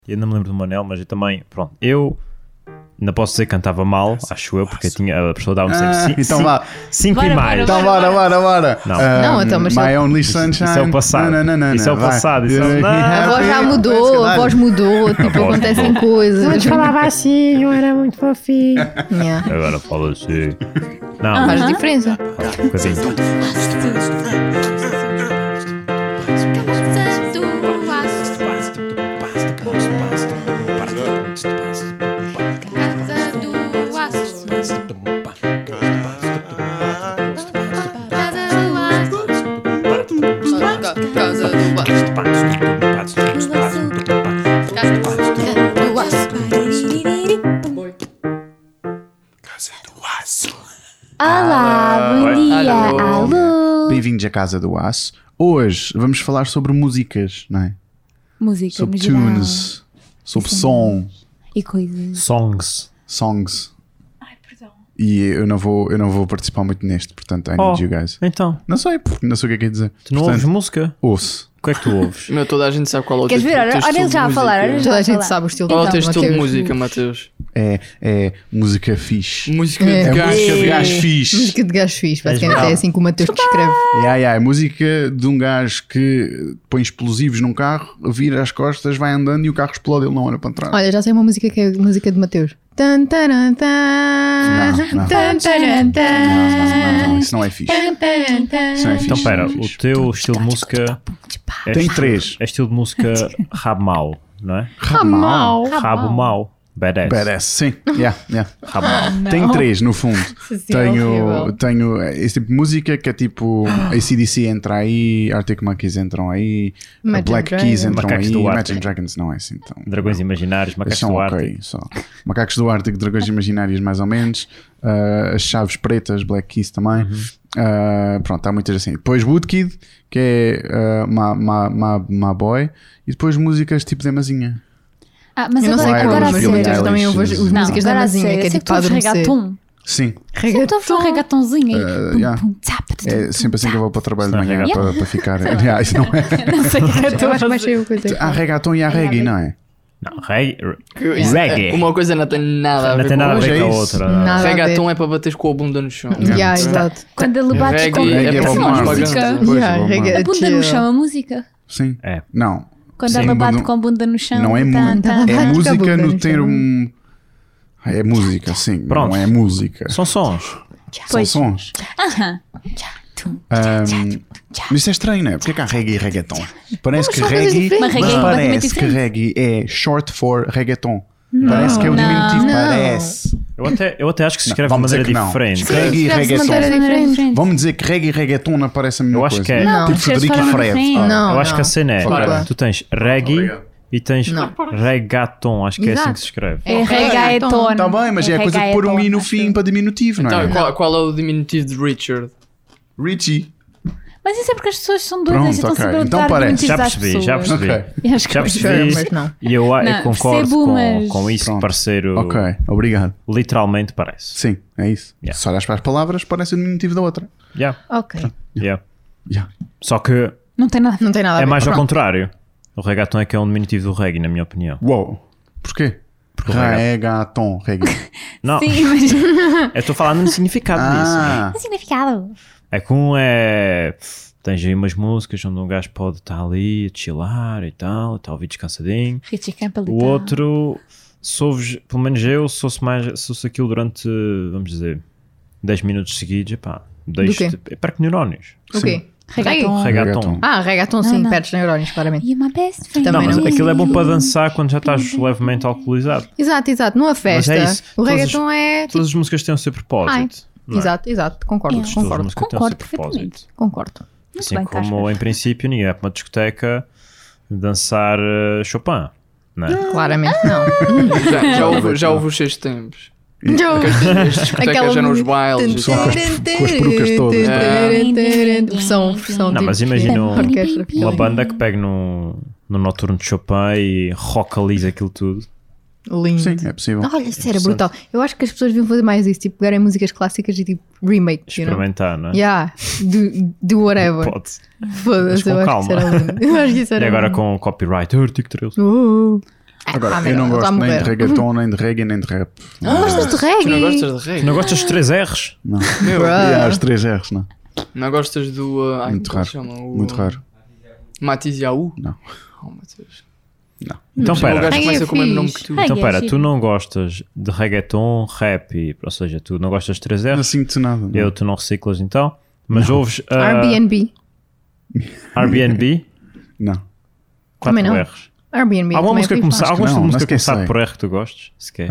Eu não me lembro do Manel, mas eu também, pronto, eu ainda posso dizer que cantava mal, acho eu, porque a pessoa dava-me sempre 5 e mais. Então bora. Não, então, mas My Only Sunshine. Isso é o passado. Isso é o passado. A voz já mudou, a voz mudou, tipo, acontecem coisas. Antes falava assim, eu era muito fofinho. Yeah. Agora fala assim. Não, Faz diferença. um bocadinho. Olá, bom dia, alô. Bem-vindos à Casa do Aço. Hoje vamos falar sobre músicas, não é? Música Sobre no geral. tunes, sobre som, E coisas. songs. Ai, perdão. E eu não vou participar muito neste, portanto, I need you guys. Então, Não sei, porque não sei o que é que é dizer. tu não ouves música? Ouço. O que é que tu ouves? Meu, toda a gente sabe qual é o Queres ver? teu Olha estilo ele de já a música. falar. Olha ele já Toda a a gente falar. sabe o estilo Qual é o de teu estilo de Mateus. música, Mateus? É música fixe. Música É. de É gajo. música de gajo fixe. Música de gajo fixe, basicamente geral. é assim que o Mateus descreve. É música de um gajo que põe explosivos num carro, vira as costas, vai andando e o carro explode, ele não olha para trás. Olha, já sei uma música que é música de Mateus. Tan, taran, tan. Não. Tan, taran, tan. Não, isso não é fixe. Isso não é fixe. Então, pera, Isso não é o fixe. teu estilo de música Tem 3. é estilo de música rabo mau, não é? Ramal. Rabo mau. Badass. Badass, sim. Yeah. Rabo mau. Tenho 3 no fundo. Sim, horrível. tenho esse tipo de música que é tipo AC/DC entra aí, Arctic Monkeys entram aí, Imagine Black Dragons. Keys entram Macacos aí, do Arctic. Imagine Dragons não é assim então. Dragões imaginários, Esses macacos são do ok, Ártico. só. Macacos do Ártico, Dragões Imaginários mais ou menos, as Chaves Pretas, Black Keys também. Pronto, há muitas assim. Depois Woodkid, que é My Boy, e depois músicas tipo Demazinha. Ah, mas Eu não sei agora, como, agora a mas Billie eu sério. também ouvo as Eilish. músicas da agora a Mazinha, sério. que é Sei tipo tu para ouves adormecer. reggaeton. Sim, Sempre tu ouves um reggaetonzinho aí. yeah. Pum, tap, é sempre assim que eu vou para o trabalho de Não é manhã reggaeton. para ficar. Yeah, isso não é. Não sei o que é que eu estou Eu a acho que vai fazer. ser o coisa. Há reggaeton e há reggae, não é? Não, reggae. É, uma coisa não tem nada a ver Não tem com nada a Hoje ver é com a isso. outra. Nada. a ver. Reggaeton é para bateres com a bunda no chão. Yeah, exato. Quando ele bate Reggae com é para a fumar. música. Pois, Yeah, vou reggae. mal. A bunda no chão, a música. Sim. É. Não. Quando Sim, ela bate não- com a bunda no chão. Não é tá, muito. tá. É Bate com a música bunda no no termo. É música, sim. Pronto. Não é música. São sons. São Pois. sons. Aham. Mas isso é estranho, não é? Porque é que há reggae e reggaeton? Parece que são coisas reggae. diferentes. Mas reggae Mas é completamente parece que diferente. reggae é short for reggaeton. Parece que é o Não. diminutivo. Não. Parece. Eu até acho que se escreve de Vamos dizer maneira que não. diferente. Reggae e Escreve-se de maneira reggaeton. diferente. Vamos dizer que reggae e reggaeton não parece a mesma Eu acho coisa. que é. Não. Tipo Escreve-se Frederico de e forma Fred. diferente. Não, Eu acho que a cena é. Desculpa. Tu tens reggae e tens Não. reggaeton. Acho que é assim Exato. que se escreve. É reggaeton. Está bem, mas é a coisa de pôr um i no fim para diminutivo, não é? Então, qual é o diminutivo de Richard? Richie. Mas isso é porque as pessoas são doidas e Pronto, estão ok. sempre a Então dar parece. diminutivos Já às percebi, já pessoas. percebi. Ok. E acho que Já percebi. Mas não. E eu concordo percebo, mas- com isso, Pronto. parceiro. Ok, obrigado. Literalmente parece. Sim, é isso. Yeah. Se olhas para as palavras, parece o diminutivo da outra. Yeah, Ok. yeah. Yeah. Só que Não tem nada a ver. Não tem nada a ver. é mais ao Pronto. contrário. O reggaeton é que é um diminutivo do reggae, na minha opinião. Uou. Porquê? Porque o Reggaeton. Reggae. Não, Sim, mas... eu estou falando no significado disso. Ah, O significado. É que um é. Tens aí umas músicas onde um gajo pode estar ali a chilar e tal, está a ouvir descansadinho. Richie Campbell e O tal. outro, se ouves, pelo menos eu, se ouço aquilo durante, vamos dizer, 10 minutos seguidos, epá, deixo-te. Perco neurónios. O quê? Reggaeton. Reggaeton. Ah, reggaeton sim, não. perdes neurónios, claramente. E uma best friend. Também Não, mas não. aquilo é bom para dançar quando já estás levemente alcoolizado. Exato. Numa festa, isso. o Todas reggaeton é tipo... Todas as músicas têm o seu propósito. não é? Exato. Concordo, Yeah. Todas as concordo. músicas têm o seu Concordo propósito. perfeitamente. Concordo. Muito Assim bem, como Casper. em princípio ninguém vai para uma discoteca dançar Chopin, não é? Claramente não. Já houve os seus tempos. Aquela As discotecas eram os bailes. Pessoal com as perucas todas. Versão Não, mas tipo imagina orquestra. uma banda que pega no noturno de Chopin e rocaliza aquilo tudo. Lindo. sim, é possível. Olha, isso era brutal. Eu acho que as pessoas deviam fazer mais isso, tipo, pegarem músicas clássicas e tipo remake, you know? Experimentar, não é? Yeah, do whatever. Pode. Foda-se, Mas com eu acho que calma. isso era lindo. Eu acho que isso E era agora lindo. com copyright, Artigo 13. Agora, eu meu, não ele está a gosto nem de morrer. reggaeton, nem de reggae, nem de rap. Não gostas de Tu não reggae? gostas de reggae? Não gostas dos 3 R's? Não. Meu, Bruh. E há os 3 R's, não. não gostas do... ai, Muito como raro. se chama? O, Muito raro. Matiz Yaú? Não. Oh, meu Deus. Então O gajo pera. Reggae começa é com o mesmo nome fixe. que tu. Ai, Então é pera, giro. tu não gostas de reggaeton, rap, ou seja, tu não gostas de 3 Não R's, sinto nada. não. tu não reciclas então, mas ouves Airbnb. Airbnb, Não. 4 Também não. R's. Airbnb. Alguma música também é fixe. começar, alguma não, música mas quem começar sei? por R que tu gostes? Sequer.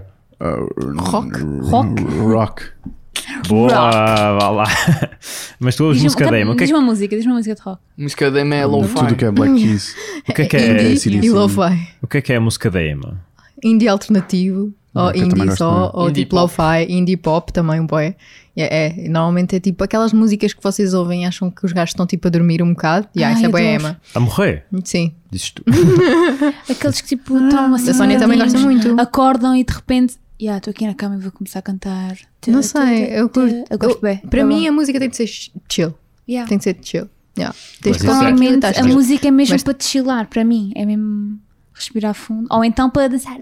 Rock? Rock. Boa, vá lá. Mas tu ouves música demo. O que é Diz uma música de rock. Música demo é low-fi. Tudo que é Black Keys. que é Indie AC/DC? e lo-fi. o que é a música demo? Indie alternativo. Ou que eu também indie gosto só. muito. Ou Indie tipo pop. lo-fi. Indie pop também um boy. Normalmente é tipo aquelas músicas que vocês ouvem e acham que os gajos estão tipo a dormir um bocado. E isso é Ai, boema. A morrer? Sim. Dizes tu. Aqueles que tipo estão assim. A Sónia também gosta paradinhos, muito. Acordam e de repente. Estou aqui na cama e vou começar a cantar. Não sei. Eu curto. Eu gosto bem. Para mim a música tem de ser chill. Yeah. Tem de ser chill. Yeah. Pois Desde isso é. que Normalmente estás a chill. música é mesmo Mas- para te chilar, para mim. É mesmo respirar fundo. Ou então para dançar.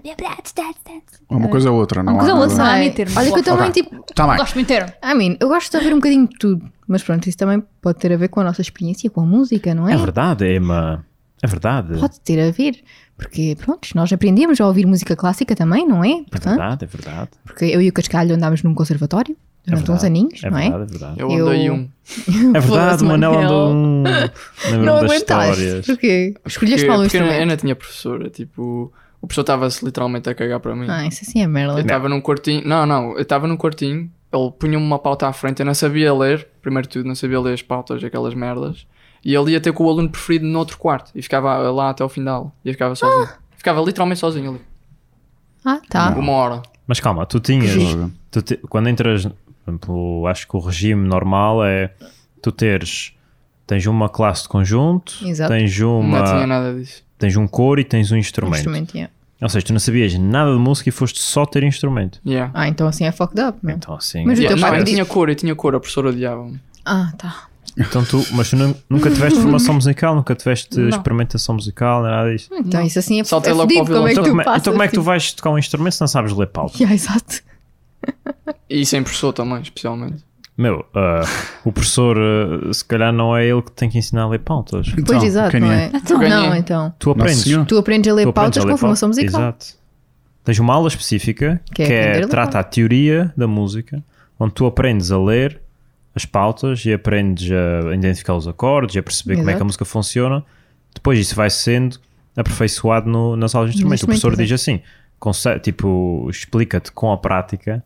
Uma coisa ou outra, não Uma coisa há ou nada. outra. Sei. meio termo. Olha que eu também Ok. tipo. Tá bem. Gosto muito inteiro. Eu gosto de ouvir um bocadinho de tudo. Mas pronto, isso também pode ter a ver com a nossa experiência com a música, não é? É verdade, Emma. É verdade. Pode ter a ver. Porque, pronto, nós aprendemos a ouvir música clássica também, não é? É Portanto, verdade, é verdade. porque eu e o Cascalho andámos num conservatório durante uns verdade. aninhos, É não é? verdade, é verdade. Eu Eu- andei um. É verdade, Foda-se, o Manel Manel. andou um. Não Lembro-me das aguentaste. histórias. Porquê? Escolheste mal o Porque eu instrumento. não tinha professora. Tipo, o professor estava-se literalmente a cagar para mim. Isso assim é merda. Eu estava num quartinho. Não, eu estava num quartinho. Ele punha-me uma pauta à frente. Eu não sabia ler. Primeiro de tudo, não sabia ler as pautas, aquelas merdas. E ele ia ter com o aluno preferido no outro quarto. E ficava lá até ao fim da aula. E eu ficava sozinho. Ficava literalmente sozinho ali. Tá. Uma hora. Mas calma, tu tinhas. Joga. Quando entras, por exemplo, acho que o regime normal é tu tens uma classe de conjunto, Exato. tens Não tinha uma. nada disso. Tens um coro e tens um Um instrumento. instrumento, yeah. Ou seja, tu não sabias nada de música e foste só ter instrumento. Yeah. Então assim é fucked up, meu. Então assim. Mas o teu Não, pai eu disse- tinha cor. A professora odiava-me. Tá. Então mas tu nunca tiveste formação musical, nunca tiveste Não. experimentação musical, nada disso. Então isso assim é Saltei logo fodido. para o Como é que violão. tu Então passas? como é que tu vais tocar um instrumento se não sabes ler pauta? Yeah, exato. E sem professor também, especialmente. Meu, o professor se calhar não é ele que tem que ensinar a ler pautas. Então, Pois exato, quem não é? é? Então, Não, ganhei. então. Tu aprendes. Nosso Senhor. Tu aprendes a ler Tu aprendes pautas a ler com formação pautas. musical. Exato. Tens uma aula específica Que é aprender a ler trata a teoria da música, onde tu aprendes a ler as pautas e aprendes a identificar os acordes e a perceber como é que a Exato. música funciona. Depois isso vai sendo aperfeiçoado nas aulas de instrumento. O instrumento, professor exato. diz assim, tipo, explica-te com a prática,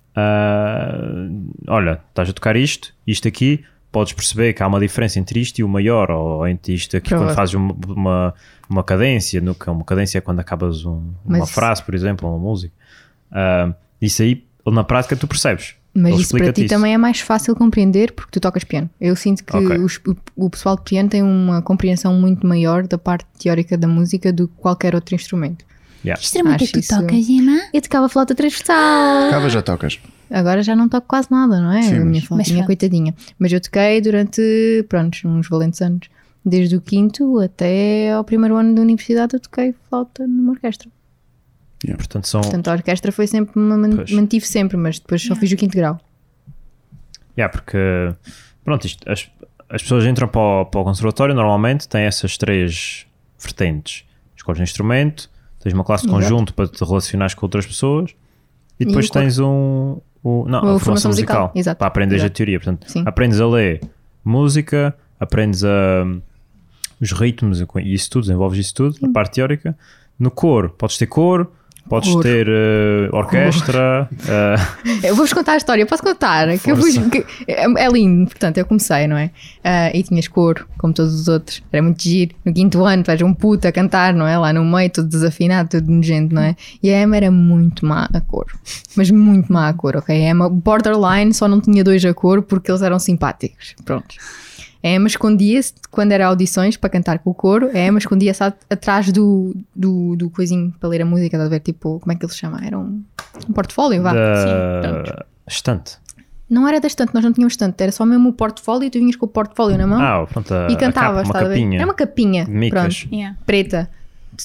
olha, estás a tocar isto aqui, podes perceber que há uma diferença entre isto e o maior, ou entre isto aqui, Provável. quando fazes uma cadência, uma cadência é quando acabas uma Mas- frase, por exemplo, uma música. Isso aí, na prática, tu percebes. Mas Ele isso para explica-te ti também é mais fácil compreender porque tu tocas piano. Eu sinto que Ok. o pessoal de piano tem uma compreensão muito maior da parte teórica da música do que qualquer outro instrumento. Yeah. Que instrumento é Acho que tu isso- tocas, Emma? Eu tocava flauta transversal. Cava já tocas. Agora já não toco quase nada, não é? Sim, a minha mas- flautinha, pronto. coitadinha. Mas eu toquei durante, pronto, uns valentes anos. Desde o quinto até ao primeiro ano da universidade eu toquei flauta numa orquestra. Portanto, são... Portanto, a orquestra foi sempre, Pois. mantive sempre, mas depois só fiz o quinto grau. porque, pronto, as pessoas entram para o conservatório, normalmente têm essas 3 vertentes. Escolhes um instrumento, tens uma classe de Exato. conjunto para te relacionares com outras pessoas e depois o coro. tens a formação musical exato. para aprenderes a Exato. teoria. Portanto, Sim. aprendes a ler música, aprendes os ritmos e isso tudo, desenvolves isso tudo, a parte teórica. No coro, podes ter coro, podes Coro. ter orquestra, Eu vou-vos contar a história, posso contar? Que eu Força. é lindo, portanto, eu comecei, não é? E tinhas coro, como todos os outros, era muito giro. No quinto ano, tu és um puto a cantar, não é? Lá no meio, todo desafinado, todo nojento, não é? E a Emma era muito má a coro, mas muito má a coro, ok? A Emma, borderline, só não tinha 2 a coro porque eles eram simpáticos, pronto. A Emma escondia-se, quando era audições para cantar com o coro, a Emma escondia-se atrás do coisinho para ler a música, estás a ver? Tipo, como é que ele se chama? Era um portfólio, vá. da estante. Não era da estante, nós não tínhamos estante, era só mesmo o portfólio e tu vinhas com o portfolio na mão Pronto, e cantavas, uma estás a ver? capinha. Era uma capinha, de micas. pronto, Yeah. preta.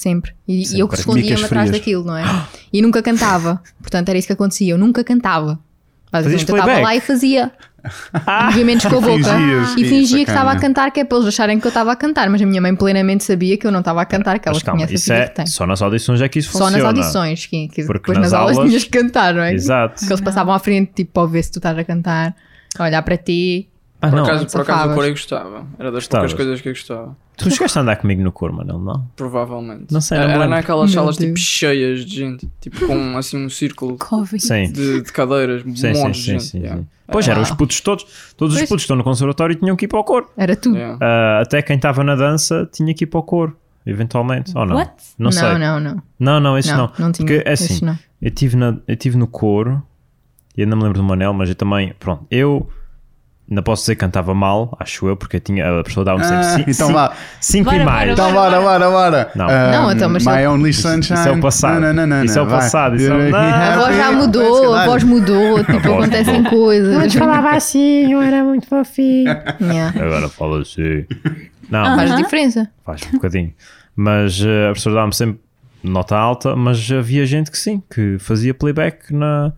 sempre. E Sempre. eu que escondia-me Micas atrás frias. daquilo, não é? E nunca cantava. Portanto, era isso que acontecia. Eu nunca cantava. Basicamente, eu estava playback? lá e fazia movimentos com a boca Fingias, e fingia que sacana. estava a cantar, que é para eles acharem que eu estava a cantar. Mas a minha mãe plenamente sabia que eu não estava a cantar, que ela Mas calma, conhece a isso filha é que tem. só nas audições é que isso Só funciona. nas audições, que Porque depois nas nas aulas aulas- tinhas que cantar, não é? Exato. Que eles passavam à frente, tipo, para ver se tu estás a cantar, a olhar para ti. Ah, Por não. acaso o safavas. coro eu gostava. Era das Gostavas? poucas coisas que eu gostava. Tu chegaste a andar comigo no cor, Manel, não? Provavelmente. Não sei, não me Era lembro. naquelas Meu salas tipo Deus. cheias de gente. Tipo com assim um círculo Covid. Sim. de cadeiras. Um Sim, sim, monte de sim, gente. sim, yeah. sim. Pois eram os putos todos os Pois. putos que estão no conservatório tinham que ir para o coro. Era tudo. Yeah. Até quem estava na dança tinha que ir para o coro, eventualmente. Ou não? What? Não sei. Não, Isso não. não tinha. Porque é assim, Esses não. eu tive no coro e ainda me lembro do Manel, mas eu também, pronto, eu ainda posso dizer que cantava mal, acho eu, porque eu tinha, a pessoa dava-me sempre então vá. 5 e Bora, mais. Então bora. Não. Não, então, mas My eu- Only Sunshine. Isso é o passado. Não, Isso é o vai. passado, isso é o- You're Não. A voz já happy. mudou, a voz mudou, tipo, voz acontecem mudou. coisas. assim, eu era muito fofinho. Yeah. Agora fala assim. Não, Faz diferença. faz um bocadinho. Mas a professora dava-me sempre nota alta, mas havia gente que sim, que fazia playback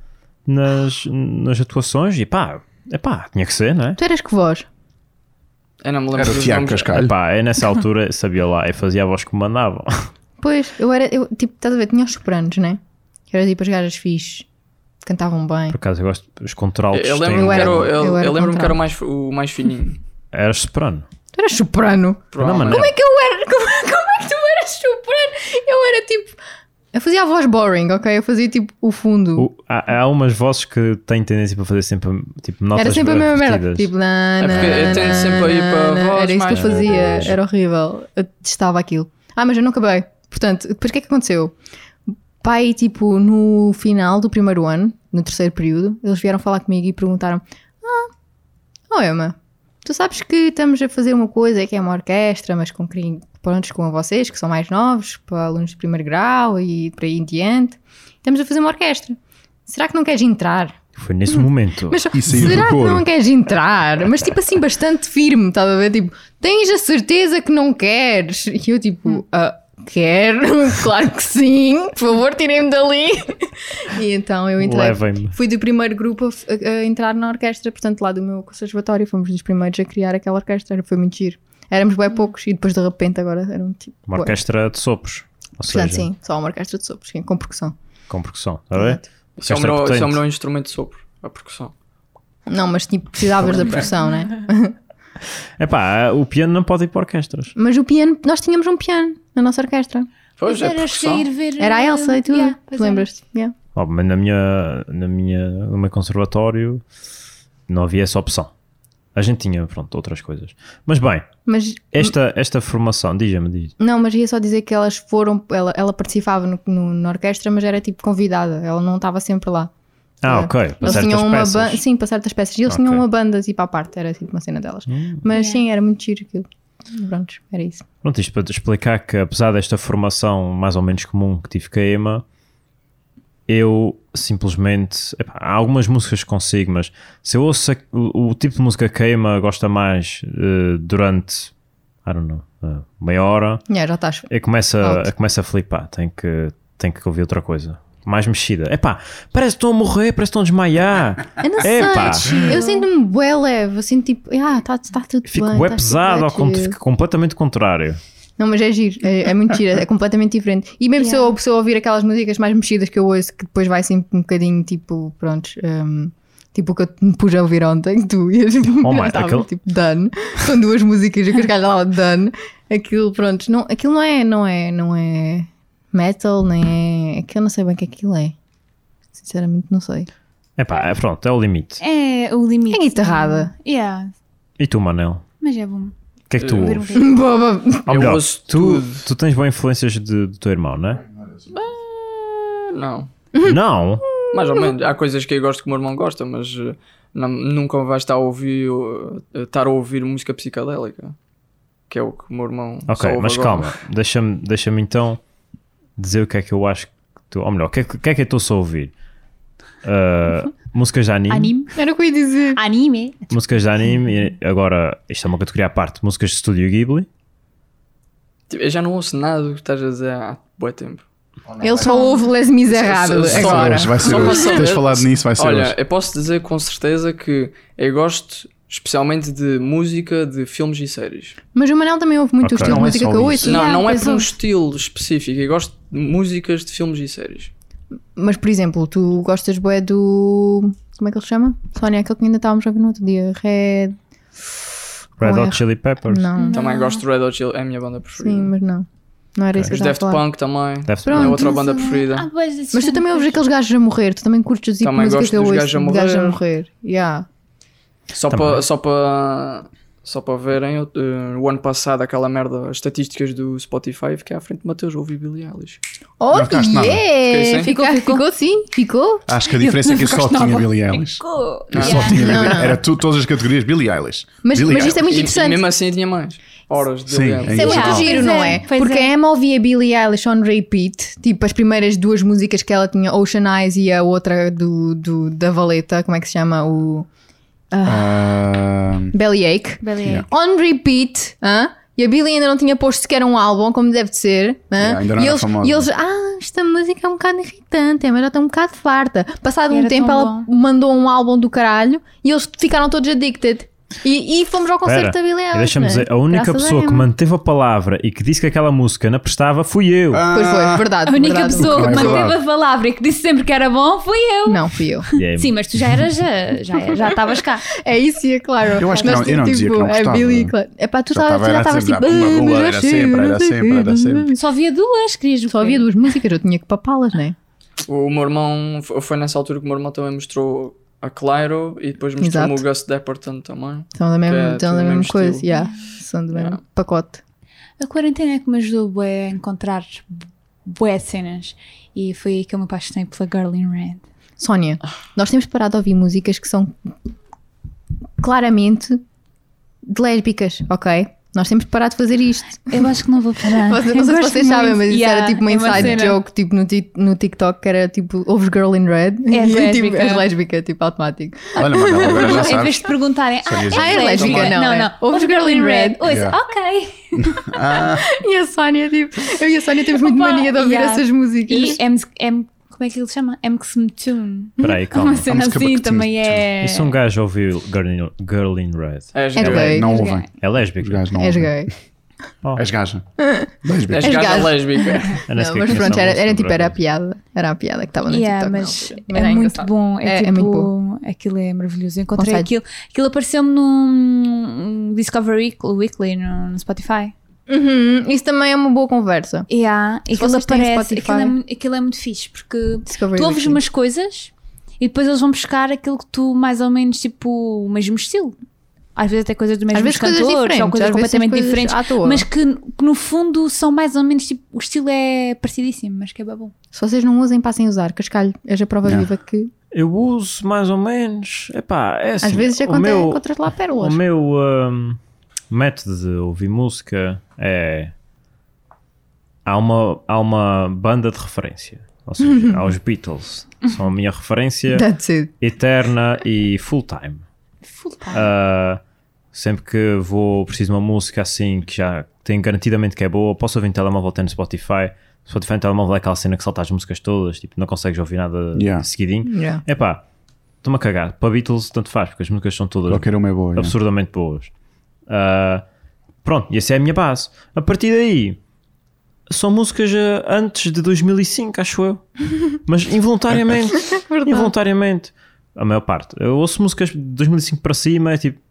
nas atuações e pá, tinha que ser, não é? Tu eras que voz? Eu não me lembro Era o dos Tiago nomes. Cascalho. Epá, eu nessa altura sabia lá, eu fazia a voz que me mandavam. Pois, eu tipo, estás a ver, tinha os sopranos, né? Que era tipo as gajas fixes, cantavam bem. Por acaso eu gosto, os contraltos Eu têm... lembro-me que era- era, eu era eu lembro-me que era contrário. o mais fininho. Eras soprano. Tu eras soprano? Não, Provavelmente. Como é que eu era? Como é que tu eras soprano? Eu era tipo. Eu fazia a voz boring, ok? Eu fazia tipo o fundo. Há umas vozes que têm tendência para fazer sempre tipo notas Era sempre a mesma merda. repetidas. Tipo, É porque eu tendo sempre a ir para a voz era isso que eu mais fazia. feliz. Era horrível. Eu testava aquilo. Mas eu não acabei. Portanto, depois o que é que aconteceu? Pai, tipo, no final do primeiro ano, no terceiro período, eles vieram falar comigo e perguntaram: Emma, tu sabes que estamos a fazer uma coisa que é uma orquestra, mas prontos com vocês, que são mais novos, para alunos de primeiro grau e por aí em diante. Estamos a fazer uma orquestra. Será que não queres entrar? Foi nesse momento. Mas E sair do será que coro. não queres entrar? Mas tipo assim, bastante firme, estás a ver? Tipo, tens a certeza que não queres? E eu tipo, quero, claro que sim, por favor, tirem-me dali. E então eu entrei. Levem-me. Fui do primeiro grupo a entrar na orquestra, portanto lá do meu conservatório, fomos dos primeiros a criar aquela orquestra, foi muito giro. Éramos bem poucos e depois de repente agora eram tipo... Uma bué. orquestra de sopros. Ou Portanto seja, sim, só uma orquestra de sopros, sim, com percussão. com percussão. Está a ver? Exato. Isso é o Orquestra melhor potente. instrumento de sopro. A percussão. Não, mas tipo, precisavas da percussão, né? Epá, o piano não pode ir para orquestras. Mas o piano, nós tínhamos um piano na nossa orquestra. Pois é, Era percussão. ir ver. Era a Elsa e tudo. Yeah, pois era. Lembras-te? Yeah. Oh, mas no meu conservatório não havia essa opção. A gente tinha, pronto, outras coisas. Mas bem, Mas esta formação, diz. não, mas ia só dizer que elas foram. Ela participava na orquestra, mas era tipo convidada. Ela não estava sempre lá. Ok, para Eles certas tinham uma peças. banda. Sim, para certas peças. E eles Ok. tinham uma banda tipo à parte, era tipo uma cena delas. Mas sim, era muito giro aquilo. Pronto, era isso. Pronto, isto para te explicar que apesar desta formação mais ou menos comum que tive com a Emma, eu simplesmente... epá, há algumas músicas que consigo, mas se eu ouço o tipo de música que a Emma gosta mais durante, I don't know, meia hora, Yeah, já estás. eu começo Alto. a flipar, tenho que ouvir outra coisa. Mais mexida. Epá, parece que estão a morrer, parece que estão a desmaiar. Eu não Epá. sei. Eu sinto-me bué leve. Eu sinto tipo, tá tudo Fico bem. bué tá pesado, tudo ao chill. completamente contrário. Não, mas é giro, é muito giro, é completamente diferente. E mesmo se eu ouvir aquelas músicas mais mexidas que eu ouço, que depois vai sempre um bocadinho tipo, prontos, tipo o que eu me pus a ouvir ontem, que tu ias mãe, estava aquele- tipo done, com duas músicas, eu cascalho lá done, aquilo, pronto, aquilo não é metal, nem é que eu não sei bem o que aquilo é. Sinceramente não sei. Epá, pronto, é o limite. É o limite. É guitarrada. Yeah, E tu, Manel? mas é bom. O que é que tu Ver um ouves? vídeo. Boba. Ou Eu melhor, ouço tu tudo. tens boas influências do teu irmão, não é? Não. Não? Mais ou menos. Há coisas que eu gosto que o meu irmão gosta, mas nunca vais estar a ouvir música psicadélica. Que é o que o meu irmão só Ok, ouve mas agora. calma, deixa-me então dizer o que é que eu acho que tu... Ou melhor, o que é que eu estou só a ouvir? Músicas de anime. Anime. Era o que eu ia dizer. Músicas de anime e agora, isto é uma categoria à parte, músicas de Estúdio Ghibli. Tipo, eu já não ouço nada do que estás a dizer há bué tempo. Ele só ouve Les Miserables Só- agora. Vai ser Só hoje. para Se tens saber- falado nisso, vai ser Olha, hoje. eu posso dizer com certeza que eu gosto especialmente de música de filmes e séries. Mas o Manel também ouve muito o Ok. estilo de Não é música só que eu isso. ouço. Não, Yeah, não é pois por um ouve. estilo específico. Eu gosto de músicas de filmes e séries. Mas, por exemplo, tu gostas bué do... Como é que ele se chama? Sónia, aquele que ainda estávamos a ver no outro dia. Red Com Hot R. Chili Peppers. Não. Também gosto de Red Hot Chili, é a minha banda preferida. Sim, mas não. Não era isso que eu Os estava a Daft falar. Punk também. Deve Pronto. É outra Mas, banda preferida. Mas tu também ouves aqueles gajos a morrer. Tu também curtes o tipo de Também música gosto que eu dos ouço. gajos a de gajos a morrer. morrer. Yeah. Também. Só para verem, o ano passado, aquela merda, as estatísticas do Spotify, fiquei à frente de Mateus, ouvi Billie Eilish. Oh, Não ficaste nada. Fiquei sem. Ficou sim. Ficou. Acho que a diferença é que eu só tinha Billie Eilish. Eu só tinha Não, Billie não. Era todas as categorias Billie Eilish. Mas Billie isto é muito E interessante. mesmo assim tinha mais horas de Sim, Billie é Eilish. Isso é muito Yeah. giro, Pois não é, é? pois Porque é. a Emma ouvia Billie Eilish on repeat, tipo as primeiras duas músicas que ela tinha, Ocean Eyes e a outra da Valeta, como é que se chama? O Bellyache. Beleza. On repeat, hã? E a Billie ainda não tinha posto sequer um álbum, como deve de ser. Hã? Yeah, ainda não e, era eles, famosa. e eles, esta música é um bocado irritante, mas já está um bocado farta. Passado um Era tempo, tão ela mandou um álbum do caralho e eles ficaram todos addicted. E fomos ao concerto Espera, da Billie e Eilish. deixa-me né? dizer, a única Graças pessoa que Emma. manteve a palavra e que disse que aquela música não prestava fui eu. Pois foi, verdade. A única verdade. pessoa Não que é manteve verdade. a palavra e que disse sempre que era bom fui eu. Não, fui eu. E é- Sim, mas tu já eras, já estavas cá. É isso, e é claro. Eu acho que Nós, não- eu não dizia que não a gostava. Billie, claro. Epá, tu Já já estava, era estavas sempre, tipo. pula, pula, mas era já chega, sempre, era não sei sempre, quê, era não sei sempre. quê. Só havia duas, querias o Só quê? havia duas músicas, eu tinha que papá-las, né? O meu irmão, foi nessa altura que o meu irmão também mostrou a Clairo e depois mostrou-me o Exato. Gus Dapperton também. São da mesma, Que é são tudo da do mesma mesmo coisa, estilo. yeah. São do mesmo Yeah. pacote. A quarentena é que me ajudou bué a encontrar bué cenas. E foi aí que eu me apaixonei pela Girl in Red. Sónia, nós temos parado de ouvir músicas que são claramente de lésbicas, ok? Nós temos de parar de fazer isto. Eu acho que não vou parar. Não sei Eu se gosto vocês sabem, muito. mas isso Yeah, era tipo uma é inside cena. joke tipo no TikTok que era tipo, ouves Girl in Red És e tipo, lésbica. és lésbica, tipo automático. Olha, Manel, agora já Em vez sabes. de perguntarem, é lésbica, não, não, é. não. Ouves Girl in Red. Ouça, Yeah. ok. E a Sónia, tipo, eu e a Sónia temos muito Opa, mania de ouvir yeah. essas músicas. E como é que ele chama? MXMTune. Espera aí, Uma calma. cena Vamos assim acabar- também é. E se um gajo ouviu Girl in Red? És É gay. gay. Não És ouvem. gay. É Os lésbica? gajos não És ouvem. gay. Oh, És gaja. Lésbica. És És gaja gajo. lésbica. eu nem Não, sequer mas conheço pronto, a era música, tipo, por era a acaso. piada. Era a piada que estava no Yeah, TikTok. na mas altura. é era muito engraçado. bom. É, É tipo, muito bom. aquilo é maravilhoso. Eu encontrei Conselho. aquilo apareceu-me num Discovery Weekly no Spotify. Uhum, isso também é uma boa conversa. Yeah, Se aquilo vocês têm aparece, Spotify. aquilo é muito fixe porque Discovery tu ouves Weekly. umas coisas e depois eles vão buscar aquilo que tu mais ou menos tipo o mesmo estilo. Às vezes até coisas do mesmo Às vezes coisas cantor, diferentes, são coisas às vezes completamente coisas diferentes, à toa. mas que no fundo são mais ou menos tipo, o estilo é parecidíssimo, mas que é bom. Se vocês não usem, passem a usar. Cascalho, és a prova Yeah. viva que Eu uso mais ou menos. Epá, é assim. às vezes o meu, encontras lá o pérolas. meu método de ouvir música é. Há uma banda de referência. Ou seja, há os Beatles. São a minha referência That's it. eterna e full time. Full time. Sempre que preciso de uma música assim que já tenho garantidamente que é boa, posso ouvir no telemóvel, até no Spotify. Spotify no telemóvel é aquela cena que salta as músicas todas, tipo, não consegues ouvir nada Yeah. seguidinho. Yeah. Epá, estou-me a cagar. Para Beatles, tanto faz, porque as músicas são todas Qualquer uma é boa. yeah. absurdamente boas. Pronto, e essa é a minha base. A partir daí, são músicas antes de 2005, acho eu. Mas involuntariamente. Verdade. Involuntariamente. A maior parte. Eu ouço músicas de 2005 para cima, é tipo...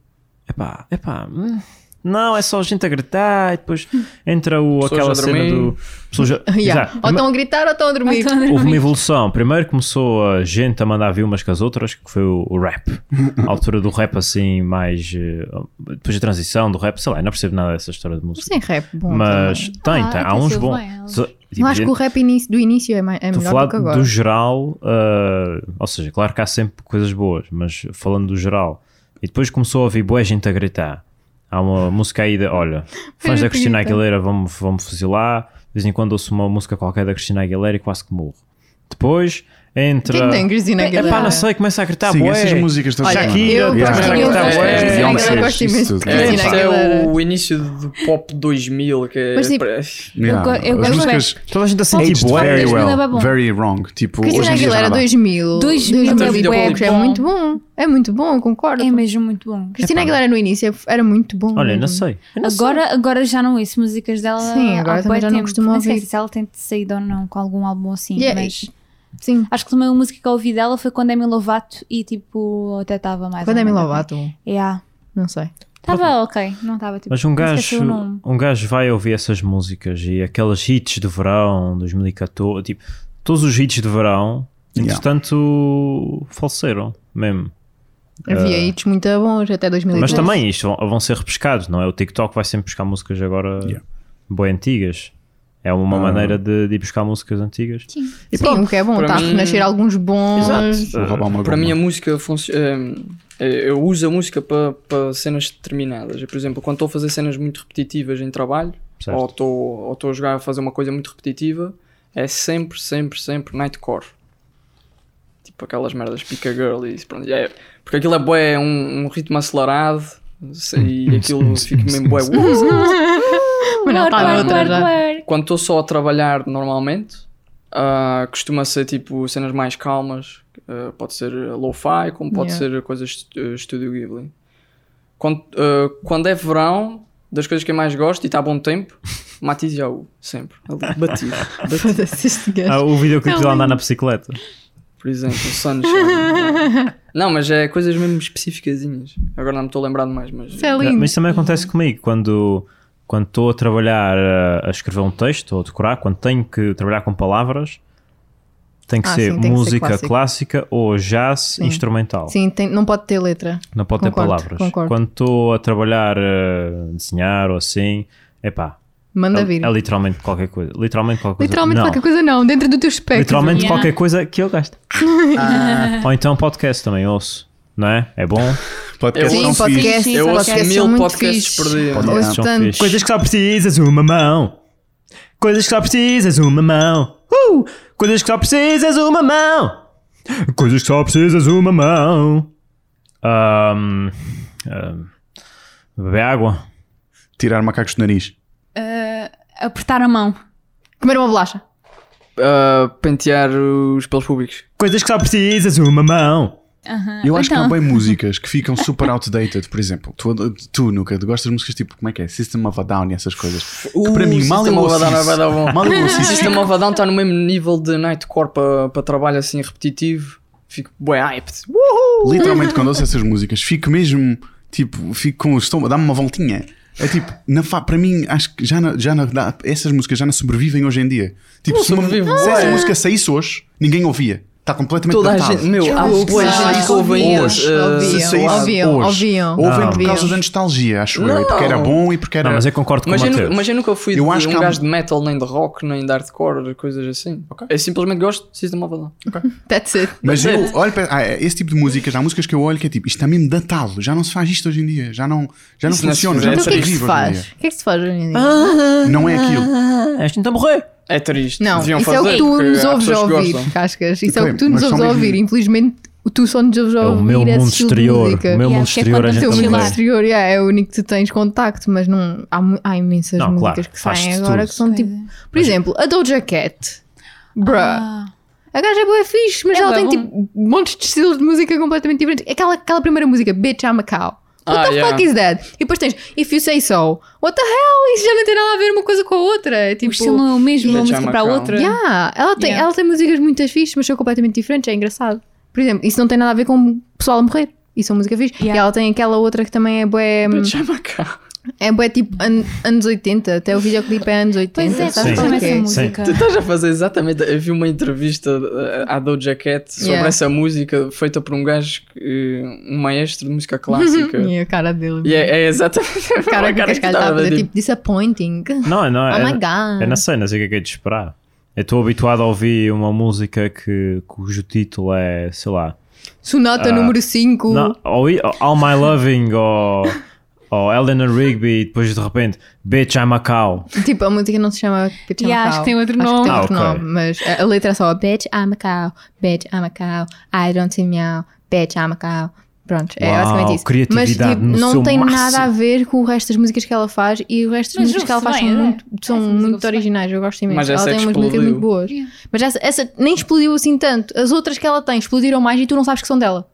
não, é só gente a gritar e depois entra aquela a cena dormir. do... pessoas Yeah. Exato. Ou estão a gritar ou estão a dormir. Houve uma evolução. Primeiro começou a gente a mandar vir umas com as outras, que foi o rap. A altura do rap assim, mais... depois da transição do rap, sei lá, eu não percebo nada dessa história de música. Sem rap, bom. Mas também. tem, há até uns soube bons. bem, So- Eu acho que o rap do início é Estou a melhor falar do que agora. do geral, ou seja, claro que há sempre coisas boas, mas falando do geral. E depois começou a ouvir boa gente a gritar. Há uma música aí olha, fãs da Cristina Aguilera vão-me fuzilar. De vez em quando ouço uma música qualquer da Cristina Aguilera e quase que morro. Depois entra. O que é que tem Cristina Aguilera? Epá, não sei, começa a gritar Sim, bué. essas músicas todas. Olha, Shakira, eu depois gosto começa a de gritar ouvir bué. Cristina Beyoncé, Aguilera, gosto isso imenso de tudo. Cristina Isto é Aguilera. o início do pop 2000, que é. Mas, tipo, Yeah. eu As gosto músicas Toda a gente a sentir aged bué. very 2000 é well, bom. very wrong. Tipo, Cristina hoje em dia já Aguilera não dá. 2000. 2000 é é bom. muito bom. É muito bom, concordo. É mesmo muito bom. Cristina Aguilera no início era muito bom. Olha, mesmo. não sei. Eu não sei. Agora já não ouço músicas dela. Sim, agora há também bué já não tempo. costumo Nem sei ouvir. se ela tem saído ou não com algum álbum assim, Yeah, mas Sim. acho que também a música que eu ouvi dela foi com Demi Lovato e tipo até estava mais. Quando é ou menos Lovato? ok. Yeah. Não sei. Estava ok, não estava tipo. Mas um não esqueci gajo, o nome. um gajo vai ouvir essas músicas e aquelas hits de verão, 2014, tipo, todos os hits de verão, Yeah. entretanto, faleceram mesmo. Havia hits muito bons até 2013. Mas também isto vão ser repescados, não é? O TikTok vai sempre buscar músicas agora Yeah. bem antigas. É uma maneira de ir buscar músicas antigas. Sim. E Sim, pronto, o que é bom. para Está a mim- renascer alguns bons. Vou roubar uma Para goma. mim a música eu uso a música para cenas determinadas. Eu, por exemplo, quando estou a fazer cenas muito repetitivas em trabalho, Certo. ou estou a jogar a fazer uma coisa muito repetitiva, é sempre Nightcore. Tipo aquelas merdas Pica Girl e isso, pronto. Porque aquilo é bué, um ritmo acelerado e aquilo fica mesmo bué. Mas não está noutra já. Quando estou só a trabalhar normalmente, costuma ser tipo cenas mais calmas. Pode ser lo-fi, como pode Yeah. ser coisas Studio Ghibli. Quando é verão, das coisas que eu mais gosto e está a bom tempo, Matiz Yaú, sempre. Ali, batido. Foda-se este gajo. O videoclipe de andar na bicicleta. Por exemplo, Sunshine. Não, mas é coisas mesmo específicazinhas. Agora não me estou a lembrar de mais, mas. Isso é lindo. Mas isso também acontece comigo quando estou a trabalhar a escrever um texto ou a decorar, quando tenho que trabalhar com palavras, tem que ser Sim, tem que ser música clássico. clássica ou jazz instrumental. Sim, não pode ter letra. Não pode Concordo, ter palavras. concordo. Quando estou a trabalhar, a desenhar ou assim, epá, Manda vir. é literalmente qualquer coisa. Literalmente qualquer coisa. Literalmente Não. qualquer coisa não, dentro do teu espectro. Literalmente Yeah. qualquer coisa que eu gosto. Ou então podcast também ouço. Não é? É bom. Podcasts Sim, são podcast. fixe. Eu ouço podcasts 1000 são muito podcasts por fixe. dia. Podcasts Ouço são tanto. fixe. Coisas que só precisas uma mão. Coisas que só precisas uma mão. Coisas que só precisas uma mão. Coisas que só precisas uma mão. Beber água. Tirar macacos do nariz. Apertar a mão. Comer uma bolacha. Pentear os pelos públicos. Coisas que só precisas uma mão. Eu acho que há Então. bem músicas que ficam super outdated. Por exemplo, tu Nuka, tu gostas de músicas tipo, como é que é? System of a Down e essas coisas. Que para mim, mal eu System of ouço a Down isso. vai dar bom. Mal eu ouço isso. System of a Down está no mesmo nível de Nightcore para trabalho assim repetitivo. Fico bué hyped. Literalmente, quando ouço essas músicas, fico mesmo, tipo, fico com o estômago, dá-me uma voltinha. É tipo, para mim, acho que essas músicas já não sobrevivem hoje em dia. Tipo, Não se sobrevive, se essa bué. música saísse hoje, ninguém ouvia. Está completamente Toda a datado. gente, meu, há boa gente que ouve ouviam, hoje. ouviam. Ouvem por Ouviam. causa da nostalgia, acho eu. Não. E porque era bom e porque era. Não, mas eu concordo com o Mas Mateus. eu nunca fui Eu acho que um há- gajo de metal, nem de rock, nem de hardcore, coisas assim. Eu simplesmente gosto de System of a Down. That's it. Mas eu olho para esse tipo de músicas, há músicas que eu olho que é tipo, isto está mesmo datado, já não se faz isto hoje em dia, já não Isso não funciona, se já fizer, não Então o que é que se sobrevive hoje em faz? dia. O que é que se faz hoje em dia? Não é aquilo. Esta não morrer. É triste. Não, Deviam isso é o fazer, que tu porque nos há ouves pessoas que ouvir, gostam. Cascas. Isso é o Ok, que tu nos mas ouves só mesmo- ouvir. Infelizmente, tu só nos ouves É o ouvir meu esse mundo estilo de exterior. música. O meu Yeah, mundo que é exterior quando a o gente teu O não mundo mochilar. vê. exterior é o único que tu tens contacto, mas não há imensas Não, músicas claro, que faz-se saem agora tudo. que são tipo. Por exemplo, a Doja Cat. Bruh. Ah, A gaja é boa fixe, mas É ela bué tem bom. tipo montes de estilos de música completamente diferentes. Aquela primeira música, Bitch I'm a Cow. What the fuck is that? E depois tens If You Say So. What the hell? Isso já não tem nada a ver uma coisa com a outra. É o tipo. estilo não é o mesmo, uma Bitch, música I'm a para a cow. outra. Yeah, Yeah. ela tem músicas muito fixes, mas são completamente diferentes. É engraçado. Por exemplo, isso não tem nada a ver com o pessoal a morrer. Isso é música fixe. Yeah. E ela tem aquela outra que também é bué. Chama cá. É bué tipo anos 80. Até o videoclipe é anos 80. Pois é, sabes Sim. como é como que essa é? música. Tu estás a fazer exatamente. Eu vi uma entrevista à Doja Cat sobre Yeah. essa música feita por um gajo, um maestro de música clássica. E a cara dele. E é exatamente A cara que o Cascalho está a fazer tipo disappointing. Não, Oh é, my God. eu não sei o que é que é de esperar. Eu estou habituado a ouvir uma música cujo título é, sei lá, Sonata número 5. não, ou All My Loving ou ou Eleanor Rigby e depois de repente Bitch I'm a Cow. Tipo, a música não se chama Bitch I'm a Cow. Acho que tem outro Acho que nome. tem outro ok. nome, mas a letra é só Bitch I'm a Cow, Bitch I'm a Cow, I don't see meow, Bitch I'm a Cow. Pronto, é Uau, basicamente isso. criatividade Mas tipo, no não seu tem máximo. nada a ver com o resto das músicas que ela faz, e o resto das Mas músicas que ela faz ouve-se são bem, muito, são essa música muito ouve-se bem. originais, eu gosto imenso. Mas Ela essa é tem que umas músicas explodiu. muito boas. Yeah. Mas essa nem explodiu assim tanto. As outras que ela tem explodiram mais e tu não sabes que são dela.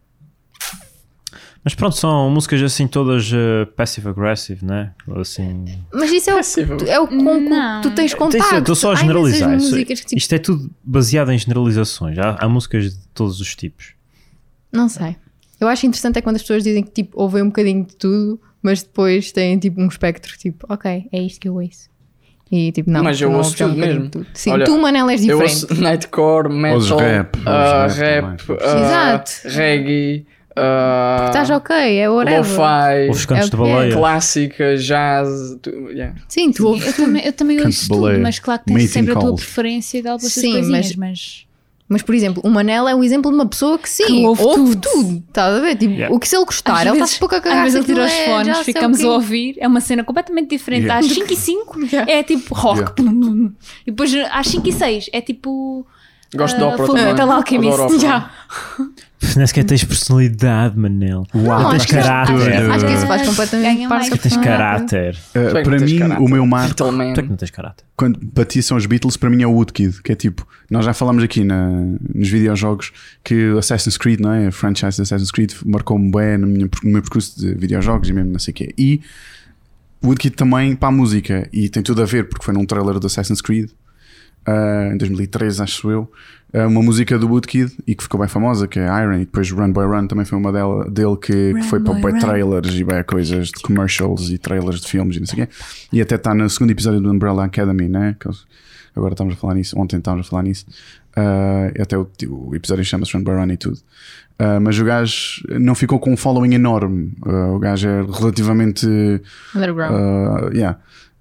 Mas pronto, são músicas assim todas passive-aggressive, né? Assim... Mas isso Passivo. é o com Não. tu tens contacto. Estou só a Há imensas generalizar. músicas que, tipo, Isto é tudo baseado em generalizações. Há músicas de todos os tipos. não sei. Eu acho interessante é quando as pessoas dizem que tipo, ouvem um bocadinho de tudo, mas depois têm tipo um espectro, tipo, ok, é isto que eu ouço. E tipo, não. Mas tu eu não ouço ouves já um tudo bocadinho mesmo. de tudo. Sim, Olha, tu, Manela, és Eu diferente. ouço nightcore, metal, Ouço rap, rap, também. Exato. reggae, Estás ok, é whatever. lo-fi, Ouves cantos É de o que é. baleia. clássica, jazz. Yeah. Sim, tu ouves. Eu também Canto ouço de tudo, baleia, mas claro que tens mating sempre a tua calls. preferência de algumas Sim, coisinhas, mas... Mas, por exemplo, o Manela é um exemplo de uma pessoa que sim, Que ouve ouve tudo. tudo. Estás a ver? Tipo, Yeah. o que se ele gostar, Às ele vezes- está-se pouco a Às cagar. vezes se ele tira os aquilo é fones, jazz, ficamos é o a quê. ouvir, é uma cena completamente diferente. Yeah. Às 5 e 5 Yeah. é tipo rock. Yeah. Plum, plum, plum. E depois às 5 e 6 é tipo. Gosto de ópera Full também. Metal Alchemist. Adoro ópera. Yeah. Nem sequer tens personalidade, Manel. Uau, tens acho que- caráter. Acho que isso faz Ganha completamente mais. parte da Tens personalidade. caráter. Tu é que para não tens mim, caráter. o meu marco, Little Man. Tu é que não tens caráter. quando para ti são os Beatles, para mim é o Woodkid, que é tipo, nós já falámos aqui nos videojogos que o Assassin's Creed, não é? A franchise de Assassin's Creed marcou-me bem no meu percurso de videojogos e mesmo não sei o quê. E o Woodkid também para a música, e tem tudo a ver porque foi num trailer do Assassin's Creed em 2013, acho eu, uma música do Woodkid e que ficou bem famosa, que é Iron, e depois Run Boy Run também foi uma dele que foi para Boy bem Run. trailers e bem coisas de commercials e trailers de filmes e não sei o quê. E até está no segundo episódio do Umbrella Academy, né? Agora estamos a falar nisso, ontem estávamos a falar nisso. Até o episódio chama-se Run Boy Run e tudo. Mas o gajo não ficou com um following enorme. O gajo é relativamente Underground. yeah.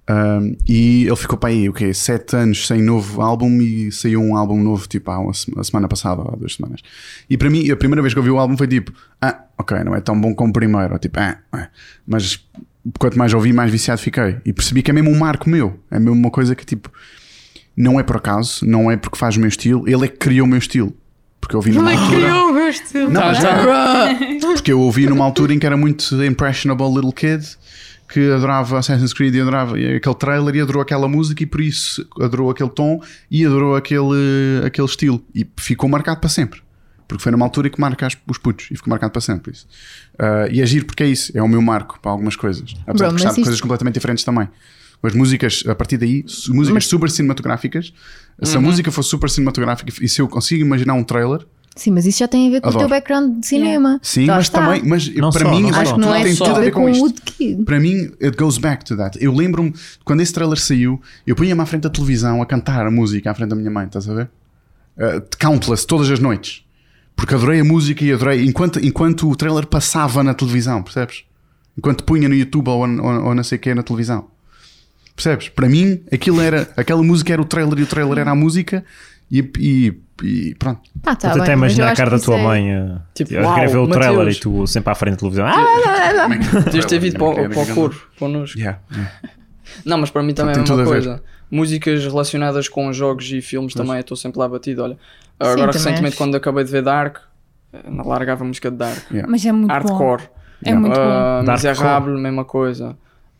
E ele ficou para aí, 7 anos sem novo álbum, e saiu um álbum novo tipo a semana passada, há 2 semanas. E para mim, a primeira vez que eu vi o álbum foi tipo, ok, não é tão bom como o primeiro, ou tipo, mas quanto mais ouvi, mais viciado fiquei. E percebi que é mesmo um marco meu, é mesmo uma coisa que tipo, não é por acaso, não é porque faz o meu estilo, ele é que criou o meu estilo. Porque eu ouvi numa altura. o meu estilo. Não, porque eu ouvi numa altura em que era muito impressionable little kid, que adorava Assassin's Creed e adorava aquele trailer e adorou aquela música, e por isso adorou aquele tom e adorou aquele estilo, e ficou marcado para sempre, porque foi numa altura que marca os putos e ficou marcado para sempre isso. E agir porque é isso, é o meu marco para algumas coisas, apesar de gostar de coisas completamente diferentes também. As músicas, a partir daí, músicas super cinematográficas, se a música for super cinematográfica e se eu consigo imaginar um trailer. Sim, mas isso já tem a ver com o Adoro. teu background de cinema. Sim, Já mas está. também, mas Não para só, mim não só. Acho que não é tem só tudo a ver com o isto. Woodkid. Para mim, it goes back to that. Eu lembro-me, quando esse trailer saiu, eu punha-me à frente da televisão a cantar a música à frente da minha mãe, estás a ver? Countless, todas as noites. Porque adorei a música e adorei, enquanto o trailer passava na televisão, percebes? Enquanto punha no YouTube ou não sei o que na televisão. Percebes? Para mim, aquela música era o trailer e o trailer era a música, e pronto. Tá Tu bem, até mas eu imaginar a acho cara que da tua isso é- mãe Tipo, a querer ver o uau, trailer Mateus. e tu sempre à frente da televisão. Devias ter vindo para o coro connosco. Yeah. Não, mas para mim também é a Tem tudo mesma a ver. coisa. Músicas relacionadas com jogos e filmes também, eu estou sempre lá batido. Olha, agora também recentemente, acho. quando acabei de ver Dark, largava a música de Dark. Mas é muito bom. Hardcore. É muito bom. Darkcore. Miserable, mesma coisa.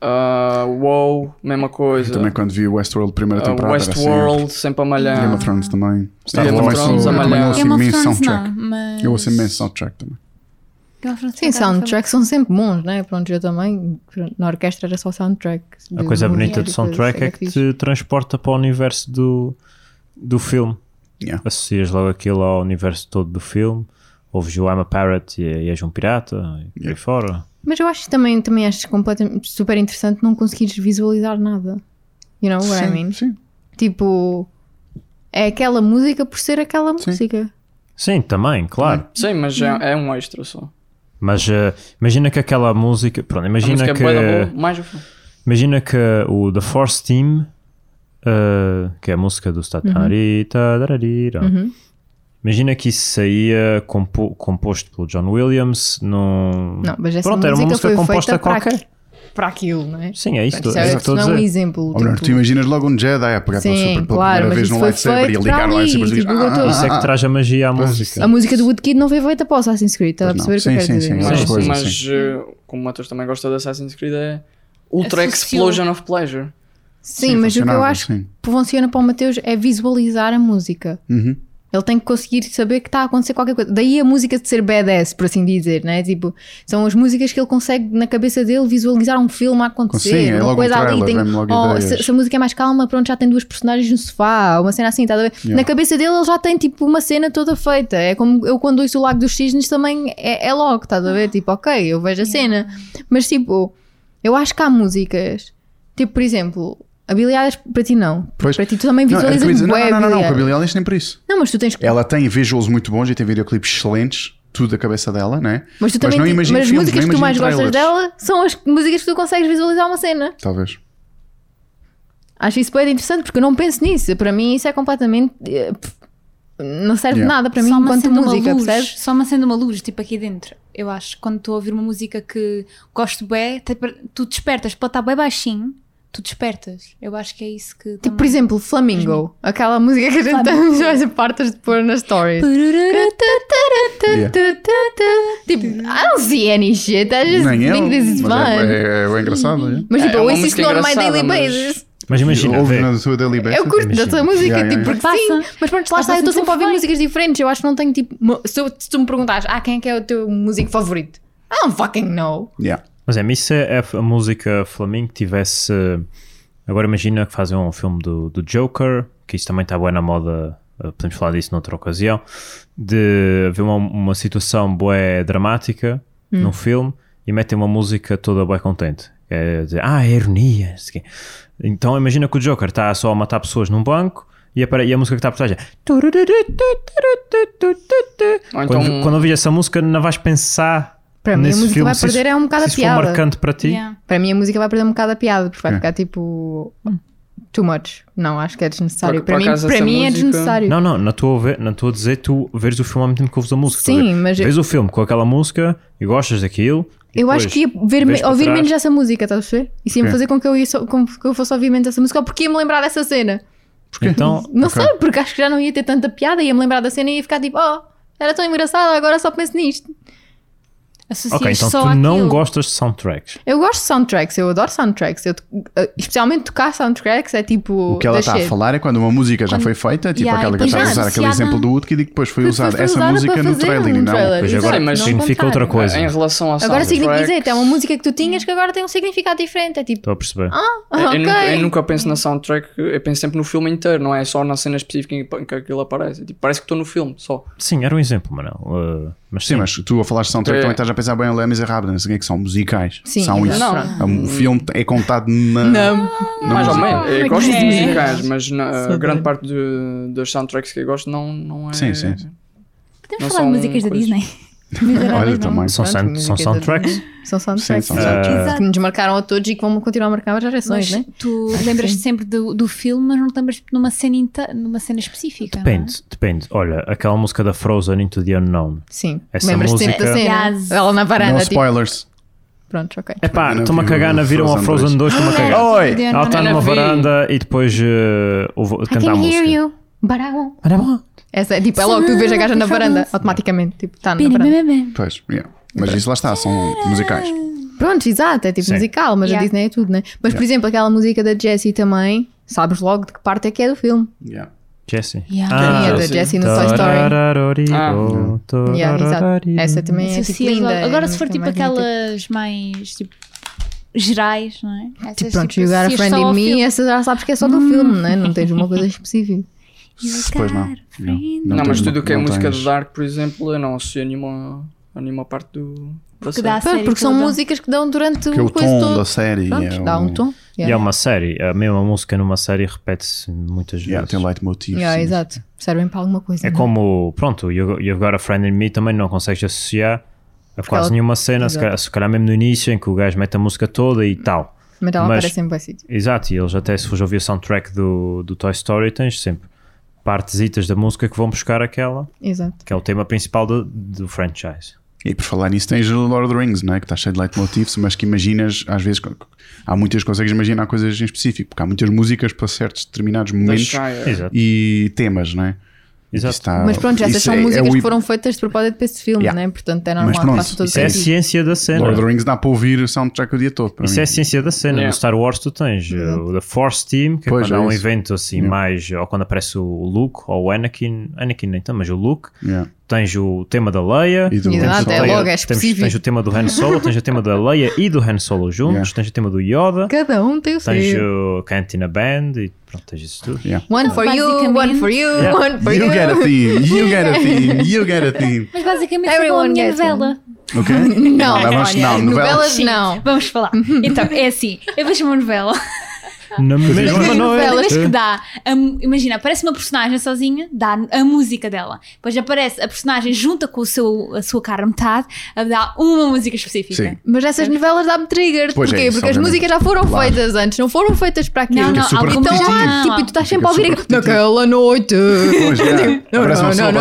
WoW, mesma coisa. Também quando vi o Westworld primeira temporada. era Westworld, sempre a malhar. Game of Thrones também. Star Game of Wars Thrones, também. Eu também Amalhar. ouço Game of imenso Thrones soundtrack. não, mas... Eu ouço imenso soundtrack também. Game of Thrones Sim, por acaso soundtracks são sempre bons, né? Pronto, eu também. Na orquestra era só soundtrack. A coisa de bonita do música, soundtrack é que fixe. te transporta para o universo do filme. Yeah. Associas logo aquilo ao universo todo do filme. Ouves o I'm a Pirate e és um pirata e por aí fora. Mas eu acho que também acho completamente super interessante não conseguires visualizar nada. You know what I mean? Sim. Tipo, é aquela música por ser aquela música. Sim, também, claro. Sim, mas é um extra só. Mas imagina que aquela música. Pronto, A imagina música é que. bué da boa, mais o filme. Imagina que o The Force Team, que é a música do Stat. Imagina que isso saía composto pelo John Williams num... Não, mas essa Pronto, era uma música foi composta feita qualquer. para aquilo, não é? Sim, é isso. Isso É isso que estou a não é um dizer. exemplo. Ou melhor, tu imaginas logo um Jedi a pegar Sim, pela claro, primeira mas vez isso no foi lightsaber e feito ligar para o lightsaber e ali, dizer, tipo, Isso é que traz a magia à música. A música do Woodkid não foi feita para o Assassin's Creed, estás a Pois não. perceber o que eu Sim, quero sim, dizer? sim, Mas- outras coisas, Mas sim. como o Matheus também gosta de Assassin's Creed, é Ultra Associou. Explosion of Pleasure. Sim, mas o que eu funcionava, acho sim. que funciona para o Mateus é visualizar a música. Uhum. Ele tem que conseguir saber que está a acontecer qualquer coisa. Daí a música de ser badass, por assim dizer, né? Tipo, são as músicas que ele consegue na cabeça dele visualizar um filme a acontecer. Sim, é uma logo um coisa ali. trailer, Tem, vem-me logo ideias. se a música é mais calma, pronto, já tem duas personagens no sofá, uma cena assim, tá a ver? Yeah. Na cabeça dele ele já tem tipo uma cena toda feita. É como eu quando ouço o Lago dos Cisnes também é logo, estás a ver? Tipo, ok, eu vejo a cena. Mas tipo, eu acho que há músicas, tipo, por exemplo. A Billie Eilish para ti não. Pois. Para ti tu também Não, visualizas não, bué a não, Billie com a Eilish. Billie Eilish nem por isso. Não, mas tu tens Ela tem visuals muito bons e tem videoclipes excelentes, tudo da cabeça dela, né? Mas tu também não imagino mas as filmes, músicas não que tu mais imagino gostas trailers. dela são as músicas que tu consegues visualizar uma cena. Talvez. Acho isso bem interessante porque eu não penso nisso. Para mim isso é completamente não serve de Yeah. nada para mim Só me enquanto acende uma música, luz, percebes? Só me acende uma luz, tipo aqui dentro. Eu acho que quando estou a ouvir uma música que gosto bem, tu despertas, pode estar bem baixinho, tu despertas. Eu acho que é isso que. Tipo, por exemplo, Flamingo, aquela música que a gente Flamingo. tem as partes de pôr nas stories. Tipo, I don't see any shit. I just Nem eu, think this is mas fun. é engraçado. É? Mas tipo, É eu uma ouço isso música on my engraçada, daily mas- basis. Mas imagina, Ouve vê, na tua daily basis. Eu curto Imagina. dessa música, Yeah, tipo, yeah, porque yeah. sim. Mas pronto, lá Passa está, eu estou sempre a ouvir bem. músicas diferentes. Eu acho que não tenho tipo. Se tu me perguntares, quem é que é o teu músico favorito? I don't fucking know. Yeah. mas é, isso é a música Flamingo que tivesse... Agora imagina que fazem um filme do Joker, que isso também está bem na moda, podemos falar disso noutra ocasião, de haver uma situação bué dramática num filme e metem uma música toda bué contente. É dizer, é ironia. Não sei o quê. Então imagina que o Joker está só a matar pessoas num banco e a música que está por trás é... Ou então, Quando ouvir essa música não vais pensar Para mim, a nesse música filme, vai se isso- perder é um bocado a se isso for piada. marcante para ti. Yeah. Para mim, a música vai perder um bocado a piada, porque vai ficar tipo. Too much. Não, acho que é desnecessário. Por Para mim, acaso, para essa mim é música- desnecessário. Não estou a dizer tu veres o filme ao mesmo tempo que ouves a música. Sim, estás a ver? mas- Vês o filme com aquela música e gostas daquilo. e Eu acho depois que ia vês para ouvir trás. menos essa música, estás a perceber? Isso ia-me Ok. fazer com que eu fosse ouvir menos essa música, ou porque ia-me lembrar dessa cena. Então, Não Ok. sei, porque acho que já não ia ter tanta piada, ia-me lembrar da cena e ia ficar tipo, era tão engraçado, agora só penso nisto. Associas ok, então só tu não àquilo. gostas de soundtracks. Eu gosto de soundtracks, eu adoro soundtracks. Especialmente tocar soundtracks é tipo. O que ela da está a shit. falar é quando uma música já foi feita, tipo Yeah, aquela que e eu estava a depois usar, aquele associada- exemplo do Woodkid e que depois foi Depois usada foi essa usada música para no fazer trailer um e não. trailer. Pois Exato, agora não significa contrário. outra coisa. em relação a Agora significa soundtrack, dizer, é uma música que tu tinhas que agora tem um significado diferente. É tipo, Estou a perceber. ok. eu nunca penso na soundtrack, eu penso sempre no filme inteiro, não é só na cena específica em que aquilo aparece. Tipo, parece que estou no filme só. Sim, era um exemplo, Manel. Mas Sim, mas tu a falar de soundtrack É. também estás a pensar bem em Les Miserables, não sei o que é que são musicais. Sim, são exato. isso. O filme é contado na Mais ou música. menos. Eu gosto de é. musicais, mas Saudade. grande parte das soundtracks que eu gosto não é. Sim, sim. Podemos Não falar de são músicas da coisas- Disney. Olha, também. são Pronto, são música soundtracks? São soundtracks. Sim, são soundtracks. Que nos marcaram a todos e que vão continuar a marcar gerações, Mas né? tu lembras-te sempre do filme, mas não te lembras numa cena, numa cena específica. não é? Depende. Olha, aquela música da Frozen Into the Unknown. Sim. Essa Lembras-te sempre da música- cena? Yes. Ela na varanda, No tipo, spoilers. pronto, ok. Epá, não estou-me a vi cagar o na viram a Frozen Frozen 2, estou-me a cagar. Oi! Ela está Ainda numa vi. varanda e depois canta a música. you, but I won't. Era bom. Essa é tipo, é logo que tu vês a gaja na varanda, automaticamente, tipo, está na varanda. Pois, yeah. Mas isso lá está, são musicais. Pronto, exato, é tipo Sim. musical, mas Yeah. a Disney é tudo, né? Mas, por exemplo, aquela música da Jessie também, sabes logo de que parte é que é do filme. Yeah. Jessie. Yeah. Sim, é da Jessie. Jessie no Toy Story. Yeah, exato. Essa também é tipo Associas linda. logo. Agora, é se for muito tipo mais bonita. aquelas mais tipo, gerais, não é? Essas, Tipo, pronto, You Got a associas Friend só in ao Me, filme. essa já sabes que é só do filme, né? Não tens uma coisa específica. You Pois não. got a friend. Não, mas tens- tudo o que é não música tens- de Dark, por exemplo, eu não associo a nenhuma parte da Que série. dá a Pronto, série porque são toda. músicas que dão durante Que é o o coisa tom todo. da série. Pronto, dá um tom. E é uma série. A mesma música numa série repete-se muitas Yeah, vezes. tem leitmotiv. Yeah, sim. exato. Servem para alguma coisa. É né? como, pronto, You've Got a Friend in Me também não consegues associar a quase ela- nenhuma cena, Exato. se calhar mesmo no início em que o gajo mete a música toda e tal. Mas ela Mas- aparece em bom sítio. Exato, e eles até se fores ouvir o soundtrack do Toy Story tens sempre partesitas da música que vão buscar aquela, Exato. que é o tema principal do franchise. E por falar nisso tens o Lord of the Rings, não é? Que está cheio de leitmotivs, mas que imaginas, às vezes, há muitas que consegues imaginar coisas em específico, porque há muitas músicas para certos determinados momentos Shire. Exato. e temas, não é? Exato. Está- Mas pronto, essas isso são é músicas o- que foram feitas de propósito para esse filme, Yeah. né? Portanto é Mas normal, pronto, faz todo Isso é a sentido. ciência da cena. Lord of the Rings dá para ouvir o soundtrack o dia todo. para Isso mim. é a ciência da cena. Yeah. No Star Wars tu tens o The Force Team, que Pois, é quando é há um isso. evento assim Yeah. mais, ou quando aparece o Luke, ou o Anakin nem tanto, mas o Luke, Yeah. tens o tema da Leia, E do Exato, Han é Solo. logo, é específico. tens o tema do Han Solo, tens o tema da Leia e do Han Solo juntos, Yeah. tens o tema do Yoda, Cada um tem o seu. tens o Cantina Band e pronto, tens isso tudo. Yeah. One for you, one for you, Yeah. one for You you. get a theme, you get a theme, you get a theme. Mas basicamente foi a Everyone minha gets novela. Ok? Não, vamos- olha, não, novelas Sim, não. vamos falar. Então, é assim, eu vejo uma novela. Na mesma não é? Cada noite. vez que dá, imagina, aparece uma personagem sozinha, dá a música dela. Depois aparece a personagem junta com a sua cara a metade, a dar uma música específica. Sim. Mas essas novelas dá-me trigger. Pois é Porquê? isso, Porque as obviamente. músicas já foram Claro. feitas antes, não foram feitas para aquilo. Não, não, super algumas Então, repetitivo. ah, tipo, e tu estás sempre a Fica ouvir super repetitivo. naquela noite. Pois, yeah. Aparece uma pessoa,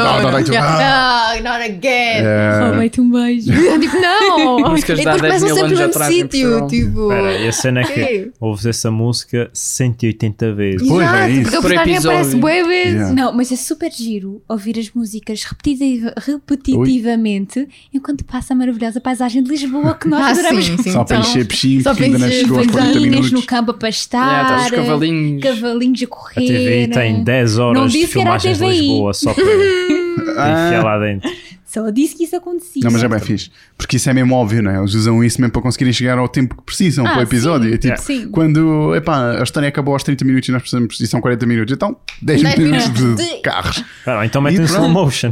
Yeah. Not again. Roubei-te um beijo. Tipo, não. Músicas E de há depois 10 começam mil sempre anos no mesmo atrás em sítio. Portugal. Tipo. Espera, e a cena é que Ok. ouves essa música 180 vezes. Pois, Exato, é isso. porque a Por personagem aparece episódio. bué vezes. Yeah. Não, mas é super giro ouvir as músicas repetitivamente enquanto passa a maravilhosa paisagem de Lisboa que nós adoramos. sim, sim. Só para Então, encher piscina, só que ainda para não encher chegou aos 40 Fazendinhas minutos. no campo a pastar, Yeah, tá, os cavalinhos. cavalinhos a A correr. TVI tem 10 Não horas de disse que era a filmagens de TVI. Lisboa só para enfiar lá dentro. Só disse que isso acontecia. Não, mas é bem fixe. Porque isso é mesmo óbvio, não é? Eles usam isso mesmo para conseguirem chegar ao tempo que precisam para o episódio. sim, É tipo, sim. quando a história acabou aos 30 minutos e nós precisamos, e são 40 minutos, então 10 10 minutos minutos de de- carros. Ah, então metem E slow pronto. motion.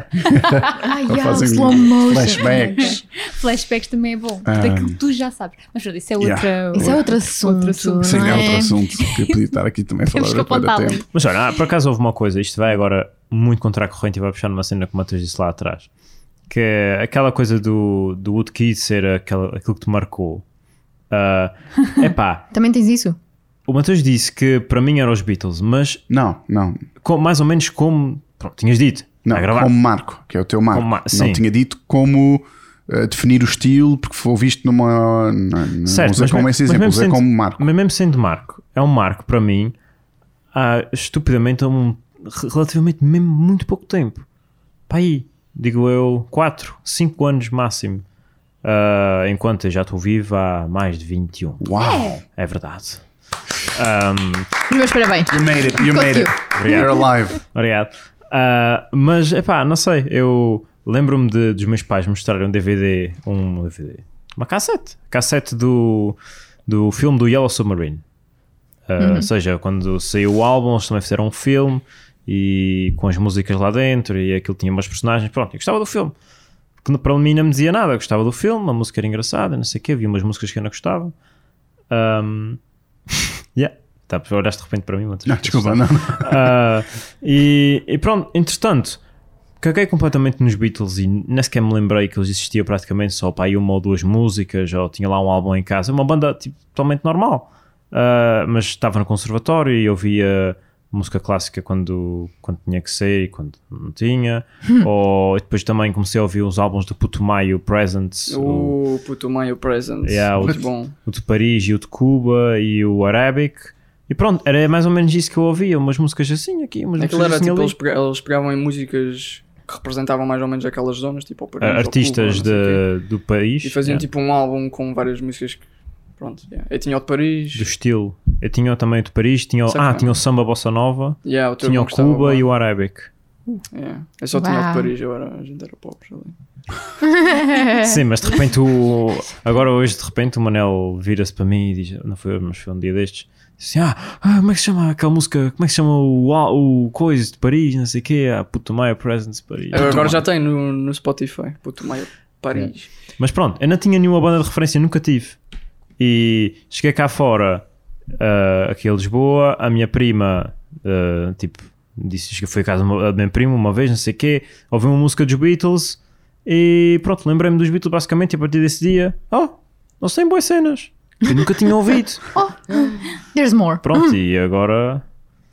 Ai, Então yeah, fazem slow motion. flashbacks. Flashbacks também é bom. Daquilo que tu já sabes. Mas pronto, isso é outra. Yeah. Isso é outro assunto. Sim, não é outro é? assunto que eu podia estar aqui também a falar Temos que depois da apontar tempo. ali. Mas olha, por acaso houve uma coisa, isto vai agora muito contra a corrente e vai puxar numa cena que o Matheus disse lá atrás, que é aquela coisa do Woodkid ser aquilo que te marcou. Epá, Também tens isso? o Matheus disse que para mim eram os Beatles, mas Não, mais ou menos como pronto, tinhas dito, não, a gravar. como marco, que é o teu marco. Como Não sim. tinha dito como definir o estilo, porque foi visto numa. Não Certo, usei como esse exemplo, usei como marco. Mas mesmo sendo marco, é um marco para mim há estupidamente relativamente mesmo muito pouco tempo. Para aí, digo eu, 4, 5 anos máximo. Enquanto eu já estou vivo há mais de 21. Uau! É verdade. Meus parabéns. You made it, you made it. Obrigado. You're alive. Obrigado. Mas, epá, não sei. Eu lembro-me dos meus pais mostrarem um DVD, uma cassete do filme do Yellow Submarine. Ou seja, quando saiu o álbum, eles também fizeram um filme e com as músicas lá dentro e aquilo tinha umas personagens. Pronto, eu gostava do filme. Que para mim não me dizia nada. Eu gostava do filme, a música era engraçada, não sei o quê. Havia umas músicas que eu não gostava. Yeah. Tá, olhaste de repente para mim. Não, desculpa, não. E pronto, entretanto, caguei completamente nos Beatles e nem sequer me lembrei que eles existiam praticamente só para aí uma ou duas músicas, ou tinha lá um álbum em casa, uma banda tipo, totalmente normal. Mas estava no conservatório e ouvia música clássica quando tinha que ser e quando não tinha. Ou depois também comecei a ouvir os álbuns do Putumayo Presents. O Putumayo Presents. Yeah, muito bom. O de Paris e o de Cuba e o Arabic. E pronto, era mais ou menos isso que eu ouvia, umas músicas assim aqui, umas Aquilo músicas era assim tipo, ali. eles pegavam em músicas que representavam mais ou menos aquelas zonas, tipo ao Paris, ao Artistas Cuba, não sei o quê. do país. E faziam yeah, tipo um álbum com várias músicas que, pronto, yeah. Eu tinha o de Paris, do estilo. Eu tinha também o de Paris, tinha o Samba Bossa Nova, yeah, teu tinha irmão o gostava Cuba bué. e o Arabic. Yeah. Eu só tinha o de Uau. Paris, a gente era pobres ali. Sim, mas de repente agora hoje de repente o Manel vira-se para mim e diz, não foi hoje, mas foi um dia destes, diz assim, como é que se chama aquela música, como é que se chama o coisa de Paris, não sei o quê, Putumayo Presents de Paris. Eu agora já tenho no Spotify, Putumayo Paris. Mas pronto, eu não tinha nenhuma banda de referência, nunca tive. E cheguei cá fora, aqui a Lisboa, a minha prima, tipo, disse que foi a casa da minha prima uma vez, não sei o quê, ouvi uma música dos Beatles e pronto, lembrei-me dos Beatles basicamente e a partir desse dia, eles têm boas cenas, que eu nunca tinha ouvido. There's more. Pronto, e agora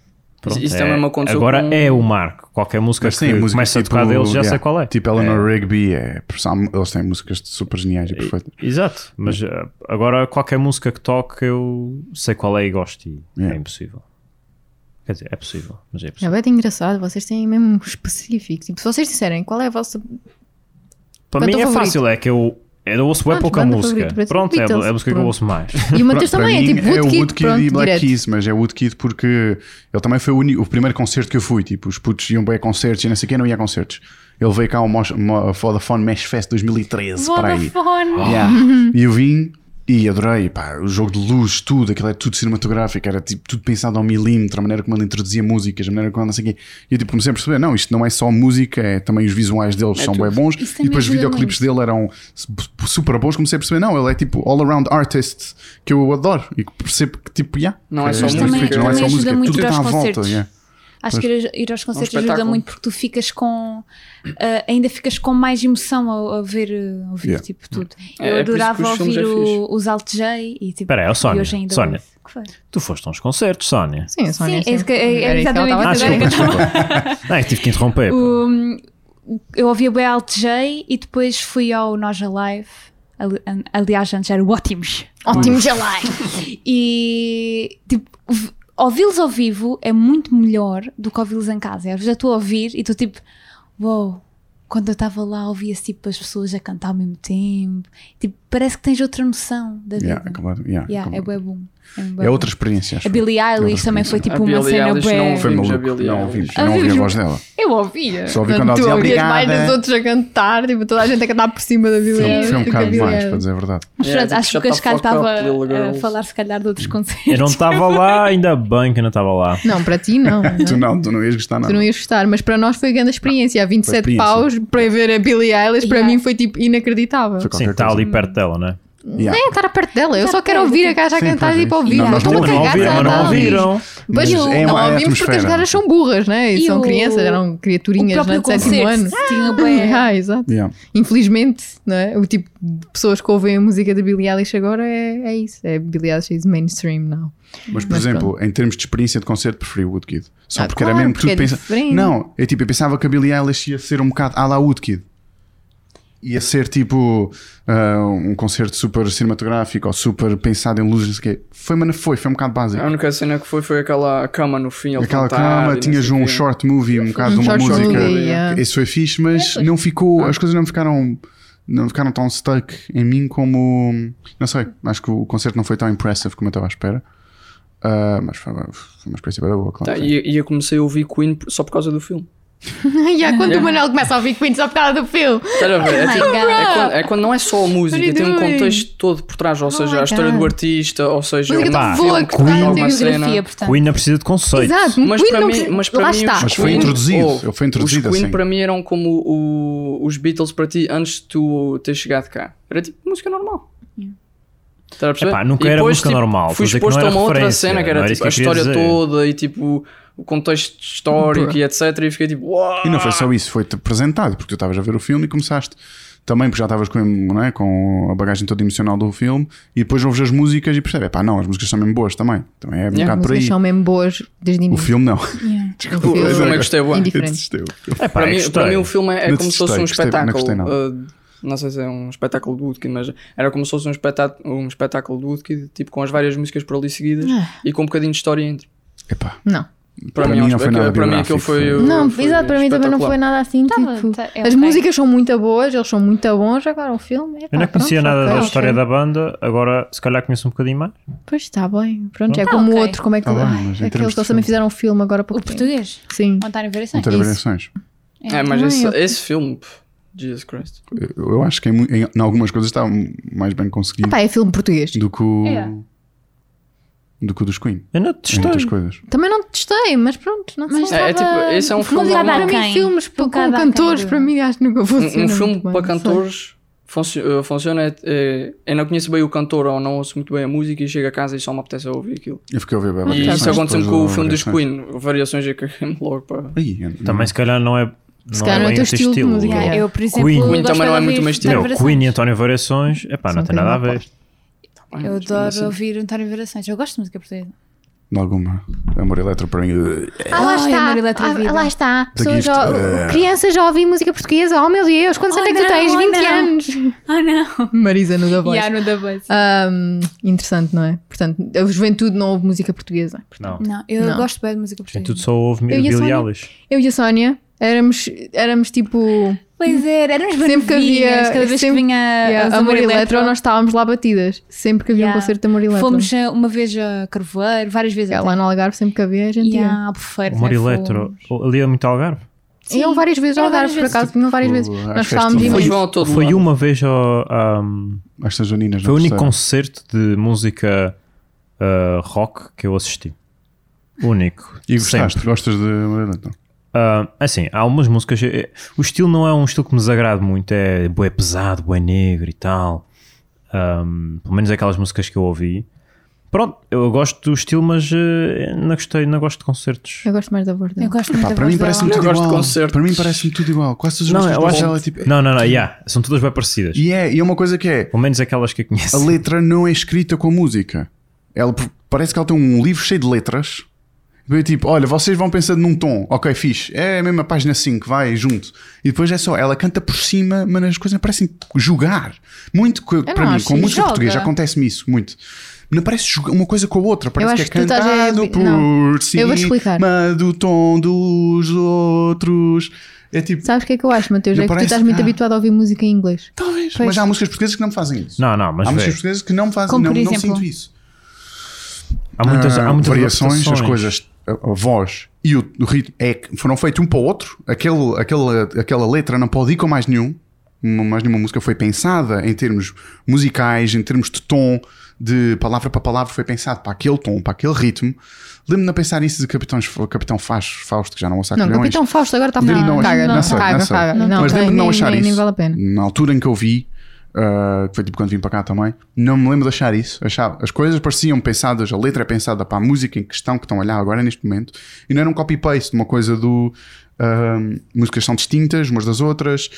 Pronto, Isso também me aconteceu agora com- é o marco. Qualquer música Mas que sim, músicas começa a tipo, tocar deles, já sei yeah, qual é. Tipo Eleanor Rigby, eles têm músicas super geniais e perfeitas. Exato, mas agora qualquer música que toque eu sei qual é e gosto e Yeah. é impossível. Quer dizer, é possível, mas é É possível. bem engraçado, vocês têm mesmo específico. Tipo, se vocês disserem qual é a vossa. Para qual é o mim teu é favorito? fácil, é que eu ouço bem Pronto, pouca banda música. favorita, parece Pronto, é Beatles, a música que eu pronto. ouço mais. E o Matheus Para também mim é tipo é o Woodkid, Woodkid pronto, e Black direto. Keys, mas é Woodkid porque ele também foi o primeiro concerto que eu fui. Tipo, os putos iam bem a concertos e não sei o que, não ia a concertos. Ele veio cá ao Vodafone Mesh Fest 2013, para aí. Vodafone. Yeah. E eu vim e adorei, pá, o jogo de luz, tudo, aquilo é tudo cinematográfico, era tipo, tudo pensado ao milímetro, a maneira como ele introduzia músicas, a maneira como não sei o quê. E eu tipo, comecei a perceber, não, isto não é só música, é também os visuais deles são bem bons. Isso E também depois os ajuda videoclipes dele eram super bons. Comecei a perceber, não, ele é tipo all-around artist que eu adoro e que percebo que tipo, Não é que só isto música, feito, não é também só ajuda música, muito tudo para está à os volta. concertos. Yeah. Acho que ir aos concertos ajuda espetáculo. muito porque tu ficas com. Ainda ficas com mais emoção a ouvir Yeah. tipo tudo. É Eu por isso que adorava os filmes ouvir é fixe. os Alt J e tipo. Espera aí, ó, Sónia, e hoje ainda Sónia. ouço. Que foi? Tu foste a uns concertos, Sónia. Sim, a Sónia. Sim, é isso que- sempre. é Era isso que ela exatamente estava a isso dizer. agora. Não, é que tive que interromper. pô. Eu ouvia bem Alt J e depois fui ao Nós Alive. Aliás, antes era o Ótimos. Ótimo gelai. E tipo, ouvi-los ao vivo é muito melhor do que ouvi-los em casa. Eu já estou a ouvir e estou tipo, uau, quando eu estava lá ouvia-se tipo as pessoas a cantar ao mesmo tempo. Tipo, parece que tens outra noção da vida. Yeah, claro, yeah, Yeah, é claro. bué bom. É outra experiência. acho A Billie Eilish outra também foi experiência. tipo A uma Billie cena Eilish bué. não Foi Ouvimos a maluco, Billie não Eilish. ouvimos, eu não ouvi a voz dela. Eu ouvia. Só ouvi quando ela tu dizia ouvias mais obrigada. dos outros a cantar, tipo, toda a gente a cantar por cima da Billie Foi Eilish. um do que a bocado Billie demais, Eilish. para dizer a verdade. Mas Yeah, pronto, acho tipo, que o shut the Cascalho fuck up, estava little a girls. falar se calhar de outros concertos. Eu não estava lá, ainda bem que eu não estava lá. Não, para ti não. Tu não ias gostar nada. Tu não ias gostar, mas para nós foi grande experiência. Há 27 experiência. paus para ver a Billie Eilish, para Yeah. mim foi tipo inacreditável. Foi Sim, qualquer está coisa. ali perto dela, não é? Yeah. Nem é estar perto dela, eu Estar só quero perto, ouvir a tipo- gaja a Sim, cantar pois é. e para ouvir. Não, nós Estou a não cagar se ouviram, ela mas não está a ouvir. ouviram. Mas Mas não é uma ouvimos porque as atmosfera. gajas são burras, né? E E são o- crianças, eram O criaturinhas próprio de sétimo ano. concerto tinha bué. Exato. Yeah. Infelizmente, não é? O tipo de pessoas que ouvem a música da Billie Eilish agora é isso. É Billie Eilish is mainstream now. Mas, por Mas exemplo, em termos de experiência de concerto, preferi o Woodkid. Só porque claro, era mesmo porque tudo é pensa. diferente. Não, eu pensava que a Billie Eilish ia ser um bocado à la Woodkid. Ia ser tipo um concerto super cinematográfico ou super pensado em luzes, não sei o quê. Foi um bocado básico. A única cena que foi aquela cama no fim. ele Aquela cantar cama, e não tinhas sei o um quê. short movie, um bocado de Um uma short música. movie, yeah. Isso foi fixe, mas não ficou. As coisas não ficaram tão stuck em mim como. Não sei, acho que o concerto não foi tão impressive como eu estava à espera. Mas foi uma experiência bem boa, claro. Tá, e eu comecei a ouvir Queen só por causa do filme. E quando o Manuel começa a ouvir Queen só por causa do filme. Estás a ver? É, Oh my tipo, God. é quando não é só a música, What are tem you um doing? contexto todo por trás, ou seja, my a história God. do artista, ou seja, Música tão filme boa que que traz tem alguma cena. Biografia, portanto. Queen não precisa de conceitos. Exato, Mas Queen para não mim- precisa- mas para lá mim está. os Mas foi Queen- introduzido. Oh, Ele foi introduzido Os Queen assim. para mim eram como os Beatles para ti antes de tu teres chegado cá. Era tipo música normal. Estás a perceber? Epá, nunca E era depois, música tipo, normal, Fui estou a dizer que exposto não a era uma outra referência, cena que não era era tipo isso a que eu queria história dizer. toda e tipo o contexto histórico Bruh. e etc. E fiquei tipo, uau! E não foi só isso, foi-te apresentado, porque tu estavas a ver o filme e começaste também, porque já estavas com, não é, com a bagagem toda emocional do filme, e depois ouves as músicas e percebes, pá, não, as músicas são mesmo boas também é um Yeah. bocado As por aí. músicas são mesmo boas desde o O início. filme não. Yeah. O O filme eu gostei, bué. indiferente. É, pá, Para mim, gostei. para mim o filme é Não como se fosse um gostei, não gostei espetáculo. nada. Não sei se é um espetáculo do Woodkid, mas era como se fosse um espetáculo do Woodkid, tipo com as várias músicas por ali seguidas e com um bocadinho de história entre. Epá, Não. Para mim não foi nada para mim aquilo biográfico, foi. foi- Não, foi exato, para mim também não espetacular. foi nada assim. Tá, Tipo, tá, é as ok. músicas são muito boas, eles são muito bons. Agora o filme. Eu não conhecia nada da história da banda, agora se calhar conheço um bocadinho mais. Pois está bem. Pronto, é Tá como o ok. outro. Como é que. Tá bem, Ai, mas em termos aqueles de que eles também filme. fizeram um filme agora há O pouco tempo. português? Sim. António Variações. não ter variações. É, mas Ai, esse, ok. esse filme, pff, Jesus Christ. Eu acho que em algumas coisas está mais bem conseguido Pá, é filme português. do que o. É. Do que o dos Queen. Eu não Em testei. muitas coisas. Também não testei, mas pronto, não sei. Mas É, tipo, esse é um filme Mas normal. para mim, Quem? filmes Tu com cada cantores, quem? para mim, acho que nunca funciona. Um filme muito bem, para não sei. cantores funciona. Eu não conheço bem o cantor ou não ouço muito bem a música e chego a casa e só me apetece ouvir aquilo. Eu fiquei a ver E variações, isso aconteceu depois com o do filme dos Variações. Queen. Variações eu caguei-me logo para. Aí, Também se calhar não é. Se calhar não é bem teu o teu estilo de música. Yeah, Yeah. eu, por exemplo, Queen gosto também não é de muito ouvir meu estilo. António Meu, Variações. Queen e António Variações, epá, não São tem nada a bem ver. Eu adoro ouvir António Variações. Eu gosto de música portuguesa. De alguma. Amor eletro para mim. Lá Ai, está. Amor, Eletro, vida. Lá está. Pessoas Gift, crianças já ouvem música portuguesa. Oh meu Deus, quantos anos é que tu tens? 20 anos. Ah, não. Marisa no da voz. E no da voz. Interessante, não é? Portanto, a juventude não ouve música portuguesa. Não. Não, eu Não. gosto bem de música Tem portuguesa. tudo só ouve Eu e a Billie Sónia. Eilish. Eu e a Sónia éramos tipo. Pois é, éramos Sempre que havia. banavinhas, cada vez que vinha Amor Eletro, nós estávamos lá batidas. Sempre que havia um Yeah. concerto de Amor Eletro. Fomos uma vez a Carvoeiro, várias vezes Yeah, até. lá no Algarve, sempre que havia, a gente ia. Yeah, Albufeira O Amor também Eletro. fomos. Ali é muito Algarve. Sim. Iam várias vezes ao Era várias Algarve, por vezes. acaso, vinham várias vezes. Tipo, Nós às estávamos festas em Foi do- João a todo Foi lado. uma vez Às Sajoninas. foi o na único terceira. concerto de música rock que eu assisti. Único. E gostaste? Sempre. Gostas de Amor eletro? Assim, há algumas músicas. O estilo não é um estilo que me desagrada muito. É bué pesado, bué negro e tal. Pelo menos aquelas músicas que eu ouvi. Pronto, eu gosto do estilo, mas não gosto de concertos. Eu gosto mais da voz dela. Eu gosto muito Pá, da para voz mim dela. parece-me Eu tudo gosto de igual. concertos. Para mim parece-me tudo igual. Quase todas as Não, músicas eu acho. dela, tipo... Não, são todas bem parecidas. E é uma coisa que é, Pelo menos aquelas que eu conheço. a letra não é escrita com música. Parece que ela tem um livro cheio de letras. E tipo, olha, vocês vão pensando num tom. Ok, fixe. É a mesma página 5, vai junto. E depois é só, ela canta por cima, mas as coisas parecem jogar. Muito, para não mim, acho com isso. música Joga. portuguesa, acontece-me isso, muito. Não parece uma coisa com a outra. Parece acho que que é tu estás cantado por não. cima Eu vou-te explicar. do tom dos outros. É tipo, Sabes o que é que eu acho, Mateus? Não É que tu parece- estás muito habituado a ouvir música em inglês. talvez. Pois. Mas há músicas portuguesas que não me fazem isso. Não, mas Há vê, músicas portuguesas que não me fazem, Como, não, por não exemplo? sinto isso. há muitas variações, as adaptações. coisas, a voz e o ritmo foram feitos um para o outro. Aquela letra não pode ir com mais nenhuma música. Foi pensada em termos musicais, em termos de tom, de palavra para palavra, foi pensado para aquele tom, para aquele ritmo. Lembro-me de pensar isso de Capitão Fausto, que já não ouço há Não, milhões. Capitão Fausto agora está a Lembro-me de falar. não- Caga, não sei, caga, não sei. caga. Não, Mas lembro-me de não achar nem isso. vale a pena. Na altura em que eu vi, que foi tipo quando vim para cá também, não me lembro de achar isso. As coisas pareciam pensadas, a letra é pensada para a música em questão que estão a olhar agora neste momento, e não era um copy-paste de uma coisa do músicas são distintas umas das outras,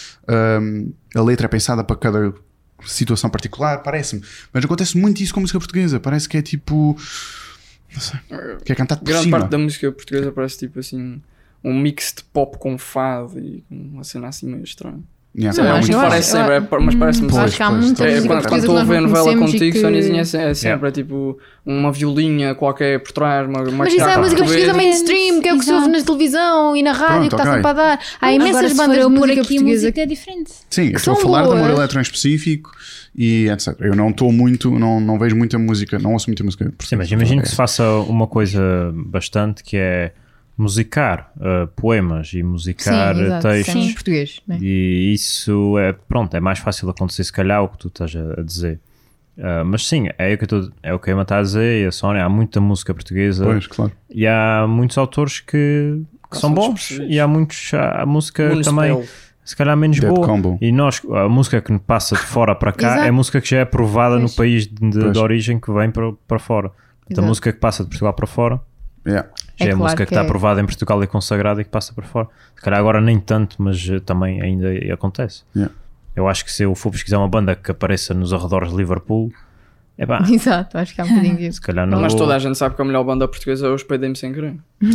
a letra é pensada para cada situação particular, parece-me. Mas acontece muito isso com a música portuguesa, parece que é tipo, não sei, que é cantado por Grande cima. parte da música portuguesa parece tipo assim um mix de pop com fado e uma cena assim meio estranha. Yeah, Sei lá, é acho muito que eu parece acho- sempre, mas parece-me Eu acho que há muita É, música quando portuguesa estou a que ver nós não novela conhecemos e contigo, que- Soniazinha, é sempre tipo uma violinha qualquer por trás, uma Mas isso é a guitarra música portuguesa portuguesa. mainstream, que é o que se ouve Exato. na televisão e na rádio, Pronto, que está ok. sempre a dar. Há Agora, imensas se bandas for de eu pôr música aqui portuguesa. música é diferente. Sim, eu estou a são falar de Amor boas. Eletro em específico e etc. Eu não estou muito, não vejo muita música, não ouço muita música. Sim, mas imagino que se faça uma coisa bastante que é musicar poemas e musicar Sim, exato, textos. em português. Né? E isso é mais fácil acontecer, se calhar, o que tu estás a dizer. Mas sim, é o que a Emma está a dizer e a Sónia. Há muita música portuguesa Pois, claro. e há muitos autores que são são bons despercebidos. e há música Municipal. também se calhar menos Dead boa. Combo. E a música que passa de fora para cá Exato. é música que já é aprovada no Pois. país Pois. de origem que vem para fora. Portanto, Exato. a música que passa de Portugal para fora Yeah. já é a claro música que que está é. aprovada em Portugal e consagrada e que passa para fora. Se calhar agora nem tanto, mas também ainda acontece. Yeah. Eu acho que se eu for pesquisar uma banda que apareça nos arredores de Liverpool, Exato, acho que há um bocadinho disso. se calhar não Mas vou... toda a gente sabe que a melhor banda portuguesa é os PDM Sem Querer.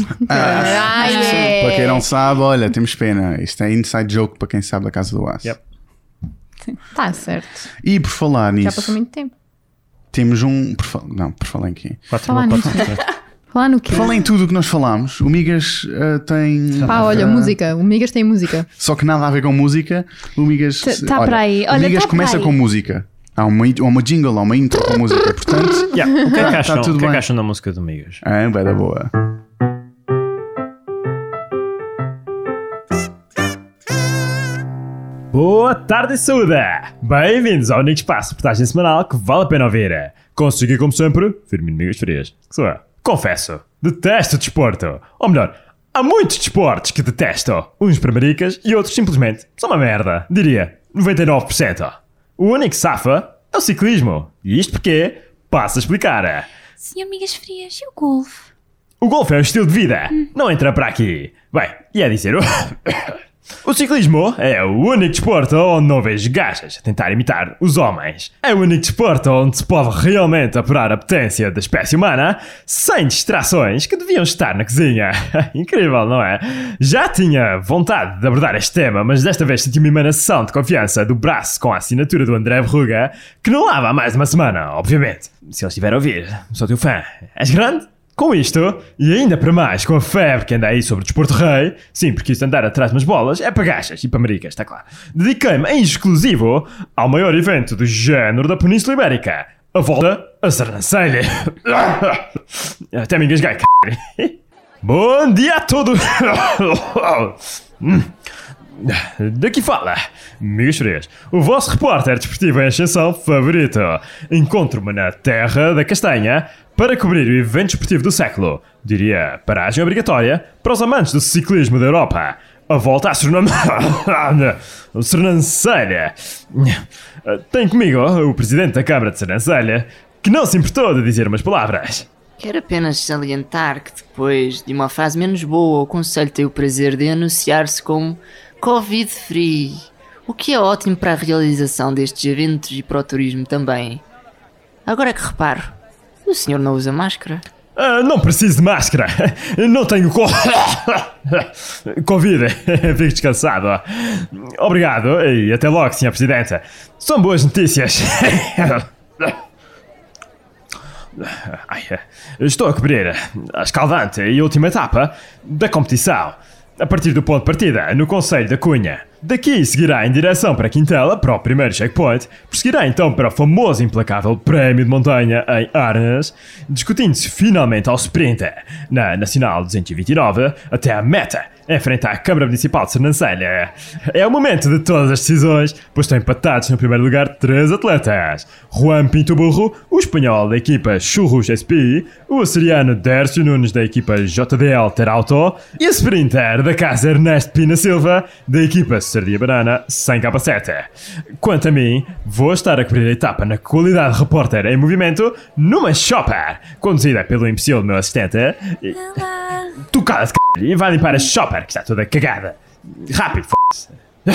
Ah, é. Para quem não sabe, olha, temos pena. Isto é inside joke para quem sabe da Casa do Aço. Yep. Está certo. E por falar Já nisso, passou muito tempo. temos um. Por falar em quê? Falar nisso. Falar no quê? Por falar em tudo o que nós falámos, o Migas tem. Pá, olha, música. O Migas tem música. Só que nada a ver com música. O Migas. Tá para aí. Olha, o Migas tá começa para aí. com música. Há uma jingle, há uma intro com música. Portanto, Yeah. O que é que acham, tudo o que é que bem. acham da música do Migas? vai da boa. Boa tarde e saúde! Bem-vindos ao único espaço de reportagem semanal que vale a pena ouvir. Consigo, como sempre, Firmino Migas Frias. Que sou eu. Confesso, detesto desporto. Ou melhor, há muitos desportos que detesto. Uns para maricas e outros simplesmente são uma merda. Diria 99%. O único que safa é o ciclismo. E isto porque passo a explicar. Sim, amigas frias, e o golfe? O golfe é um estilo de vida. Não entra para aqui. Bem, e é dizer... O ciclismo é o único desporto onde não vejo gajas a tentar imitar os homens. É o único desporto onde se pode realmente apurar a potência da espécie humana sem distrações que deviam estar na cozinha. Incrível, não é? Já tinha vontade de abordar este tema, mas desta vez senti uma emanação de confiança do braço com a assinatura do André Verruga, que não lava há mais de uma semana, obviamente. Se ele estiver a ouvir, sou teu fã. És grande? Com isto, e ainda para mais com a febre que anda aí sobre o desporto rei, sim, porque isso de andar atrás de umas bolas é para gachas e para maricas, está claro. Dediquei-me em exclusivo ao maior evento do género da Península Ibérica, a volta a Sernancelha. Até me engasguei, c****. Bom dia a todos. Daqui fala, Migas Frias, o vosso repórter desportivo em ascensão favorito. Encontro-me na Terra da Castanha para cobrir o evento desportivo do século. Diria, paragem obrigatória para os amantes do ciclismo da Europa. A volta à Sernancelha. Tenho comigo o presidente da Câmara de Sernancelha, que não se importou de dizer umas palavras. Quero apenas salientar que depois de uma fase menos boa, o Conselho tem o prazer de anunciar-se como Covid-free, o que é ótimo para a realização destes eventos e para o turismo também. Agora é que reparo, o senhor não usa máscara? Não preciso de máscara. Não tenho Covid. Fico descansado. Obrigado e até logo, Sra. Presidenta. São boas notícias. Estou a cobrir a escaldante e última etapa da competição. A partir do ponto de partida, no Concelho da Cunha. Daqui seguirá em direção para Quintela, para o primeiro checkpoint, prosseguirá então para o famoso e implacável Prémio de Montanha em Arnas, discutindo-se finalmente ao sprint na Nacional 229 até à meta, em frente à Câmara Municipal de Sernancelha. É o momento de todas as decisões, pois estão empatados no primeiro lugar 3 atletas. Juan Pinto Burro, o espanhol da equipa Churros SP, o açoriano Dércio Nunes da equipa JDL Terauto e a sprinter da casa Ernesto Pina Silva da equipa Sardia Banana sem capacete. Quanto a mim, vou estar a cobrir a etapa na qualidade de repórter em movimento numa chopper, conduzida pelo imbecil do meu assistente. Tu cala-te, c****, e vai limpar a chopper que está toda cagada. Rápido, f***se.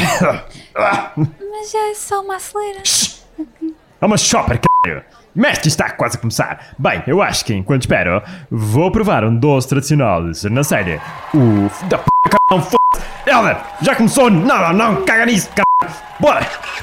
Mas é só uma acelera. É uma chopper, c****. Mestre, está quase a começar. Bem, eu acho que enquanto espero, vou provar um doce tradicional de Sernancelha. O f*** da p***, não f***. Helder, já começou? Não, caga nisso, c***. Bora!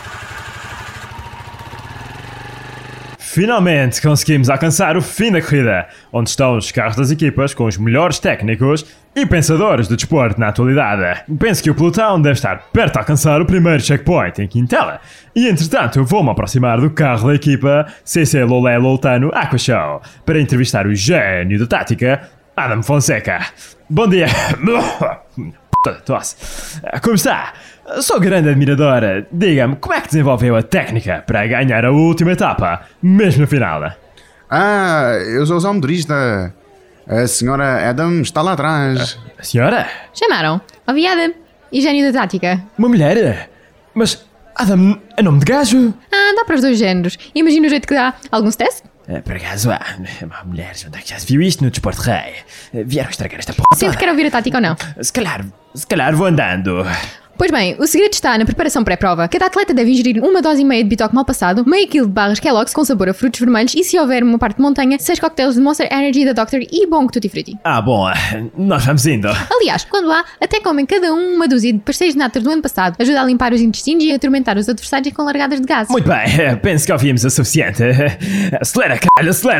Finalmente conseguimos alcançar o fim da corrida, onde estão os carros das equipas com os melhores técnicos e pensadores do desporto na atualidade. Penso que o pelotão deve estar perto de alcançar o primeiro checkpoint em Quintela. E entretanto vou-me aproximar do carro da equipa CC Lolé Loltano Aquashow para entrevistar o gênio da tática, Adam Fonseca. Bom dia! Tosse. Como está? Sou grande admiradora. Diga-me, como é que desenvolveu a técnica para ganhar a última etapa, mesmo no final? Eu sou o motorista. A senhora Adam está lá atrás. A senhora? Chamaram. Ouvi Adam. E gênio da tática. Uma mulher? Mas Adam é nome de gajo? Dá para os dois géneros. Imagina o jeito que dá. Algum stress? Por acaso há mulheres, onde é que já se viu isto no desporto rei? Vieram estragar esta porra. Sempre quer ouvir a tática ou não? Se calhar vou andando. Pois bem, o segredo está na preparação pré-prova. Cada atleta deve ingerir 1,5 dose de bitoque mal passado, meio quilo de barras Kellogg's com sabor a frutos vermelhos e, se houver uma parte de montanha, 6 cocktails de Monster Energy da Dr. e Bong Tutti Frutti. Bom, nós vamos indo. Aliás, quando há, até comem cada um uma dúzia de pastéis de natas do ano passado. Ajuda a limpar os intestinos e a atormentar os adversários com largadas de gases. Muito bem, penso que ouvimos o suficiente. Acelera, caralho, acelera.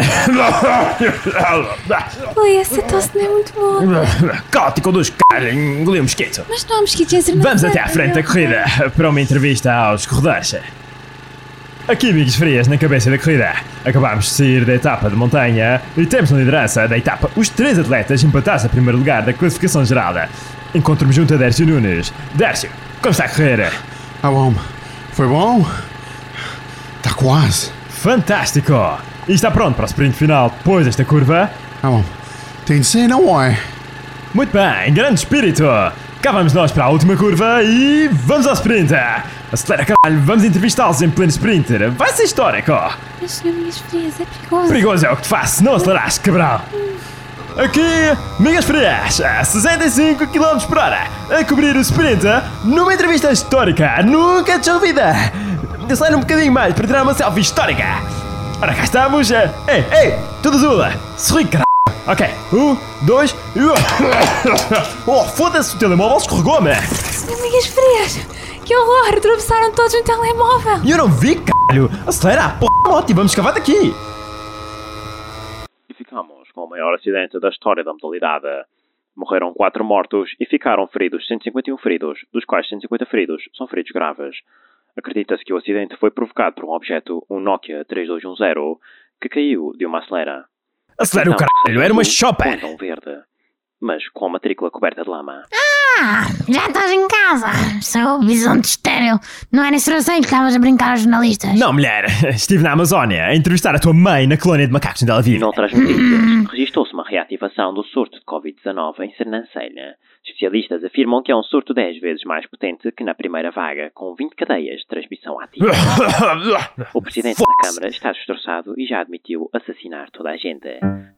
Oi, essa tosse não é muito boa. Cala-te com dos caralho, engoli um mosquito. Mas não há mosquitos em Sernancelha. Vamos até à frente da corrida para uma entrevista aos corredores. Aqui, amigos frias, na cabeça da corrida. Acabámos de sair da etapa de montanha e temos na liderança da etapa os 3 atletas empatados a primeiro lugar da classificação geral. Encontro-me junto a Dércio Nunes. Dércio, como está a correr? Bom. Foi bom? Está quase. Fantástico! E está pronto para o sprint final depois desta curva? Bom. Tem de ser, não é? Muito bem, grande espírito! Cá vamos nós para a última curva e vamos ao sprint! Acelera, caralho, vamos entrevistá-los em pleno sprint! Vai ser histórico! Mas, senhor Migas Frias, é perigoso. Perigoso é o que te faço, não aceleraste, cabrão! aqui, minhas frias, a 65 km por hora, a cobrir o sprint, numa entrevista histórica, nunca desolvida. Sai um bocadinho mais para tirar uma selfie histórica. Ora, cá estamos. Ei, tudo azul. Sorri, caralho. Ok, 1, 2. Oh, foda-se, o telemóvel escorregou-me. Amigas frias, que horror, atravessaram todos no telemóvel. E eu não vi, caralho. Acelera a porra da moto e vamos escavar daqui. E ficamos com o maior acidente da história da modalidade. Morreram 4 mortos e ficaram feridos 151 feridos, dos quais 150 feridos são feridos graves. Acredita-se que o acidente foi provocado por um objeto, um Nokia 3210, que caiu de uma acelera. Acelera o caralho, era uma chopper. Um verde, mas com a matrícula coberta de lama. Já estás em casa, seu bisonte estéril. Não era esse receio que estavas a brincar aos jornalistas? Não, mulher, estive na Amazónia a entrevistar a tua mãe na colónia de macacos em Tel Aviv. Noutras notícias, registou-se uma reativação do surto de Covid-19 em Sernancelha. Especialistas afirmam que é um surto 10 vezes mais potente que na primeira vaga, com 20 cadeias de transmissão ativa. O presidente da Câmara está destroçado e já admitiu assassinar toda a gente.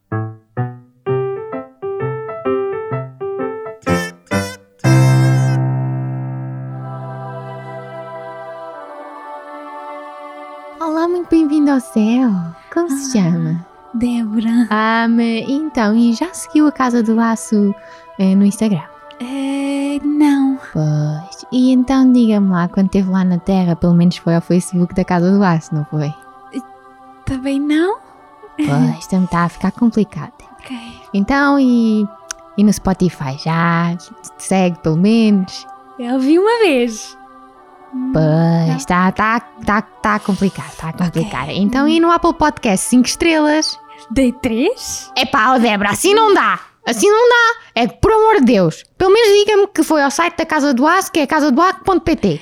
Olá, muito bem-vindo ao céu. Como se chama? Débora. Então, e já seguiu a Casa do Laço no Instagram? Não. Pois, e então diga-me lá, quando esteve lá na Terra, pelo menos foi ao Facebook da Casa do Laço, não foi? Também não? Pois, também está a ficar complicado. Ok. Então, e no Spotify, já te segue pelo menos? Eu vi uma vez. Pois, está complicado, está complicado. Ok. Então, e no Apple Podcast 5 estrelas? Dei 3? Epá, ó Débora, assim não dá. Assim não dá. É que, por amor de Deus, pelo menos diga-me que foi ao site da Casa do Aço, que é casadoaco.pt.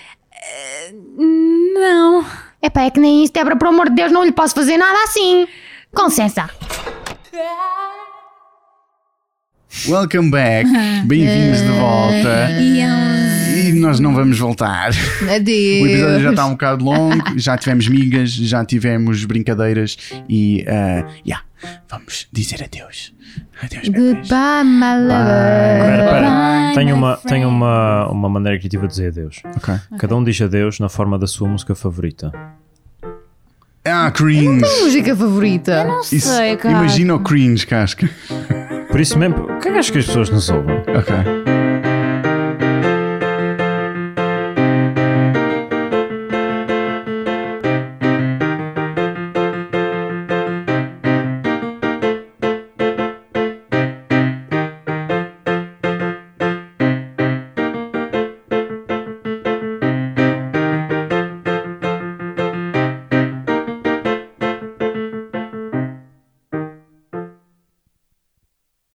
Não. Epá, é que nem isso, Débora, por amor de Deus, não lhe posso fazer nada assim. Com licença. Welcome back, bem-vindos de volta. E nós não vamos voltar. Adeus. O episódio já está um bocado longo, já tivemos migas, já tivemos brincadeiras e vamos dizer adeus. Adeus, bebês. Goodbye, my lover. Espera, Bye, tenho my uma maneira criativa de dizer adeus. Ok. Cada um diz adeus na forma da sua música favorita. Cringe. Música favorita? Não Isso, sei, cara. imagina o cringe, casca. Por isso mesmo, o que é que achas que as pessoas nos ouvem? Ok.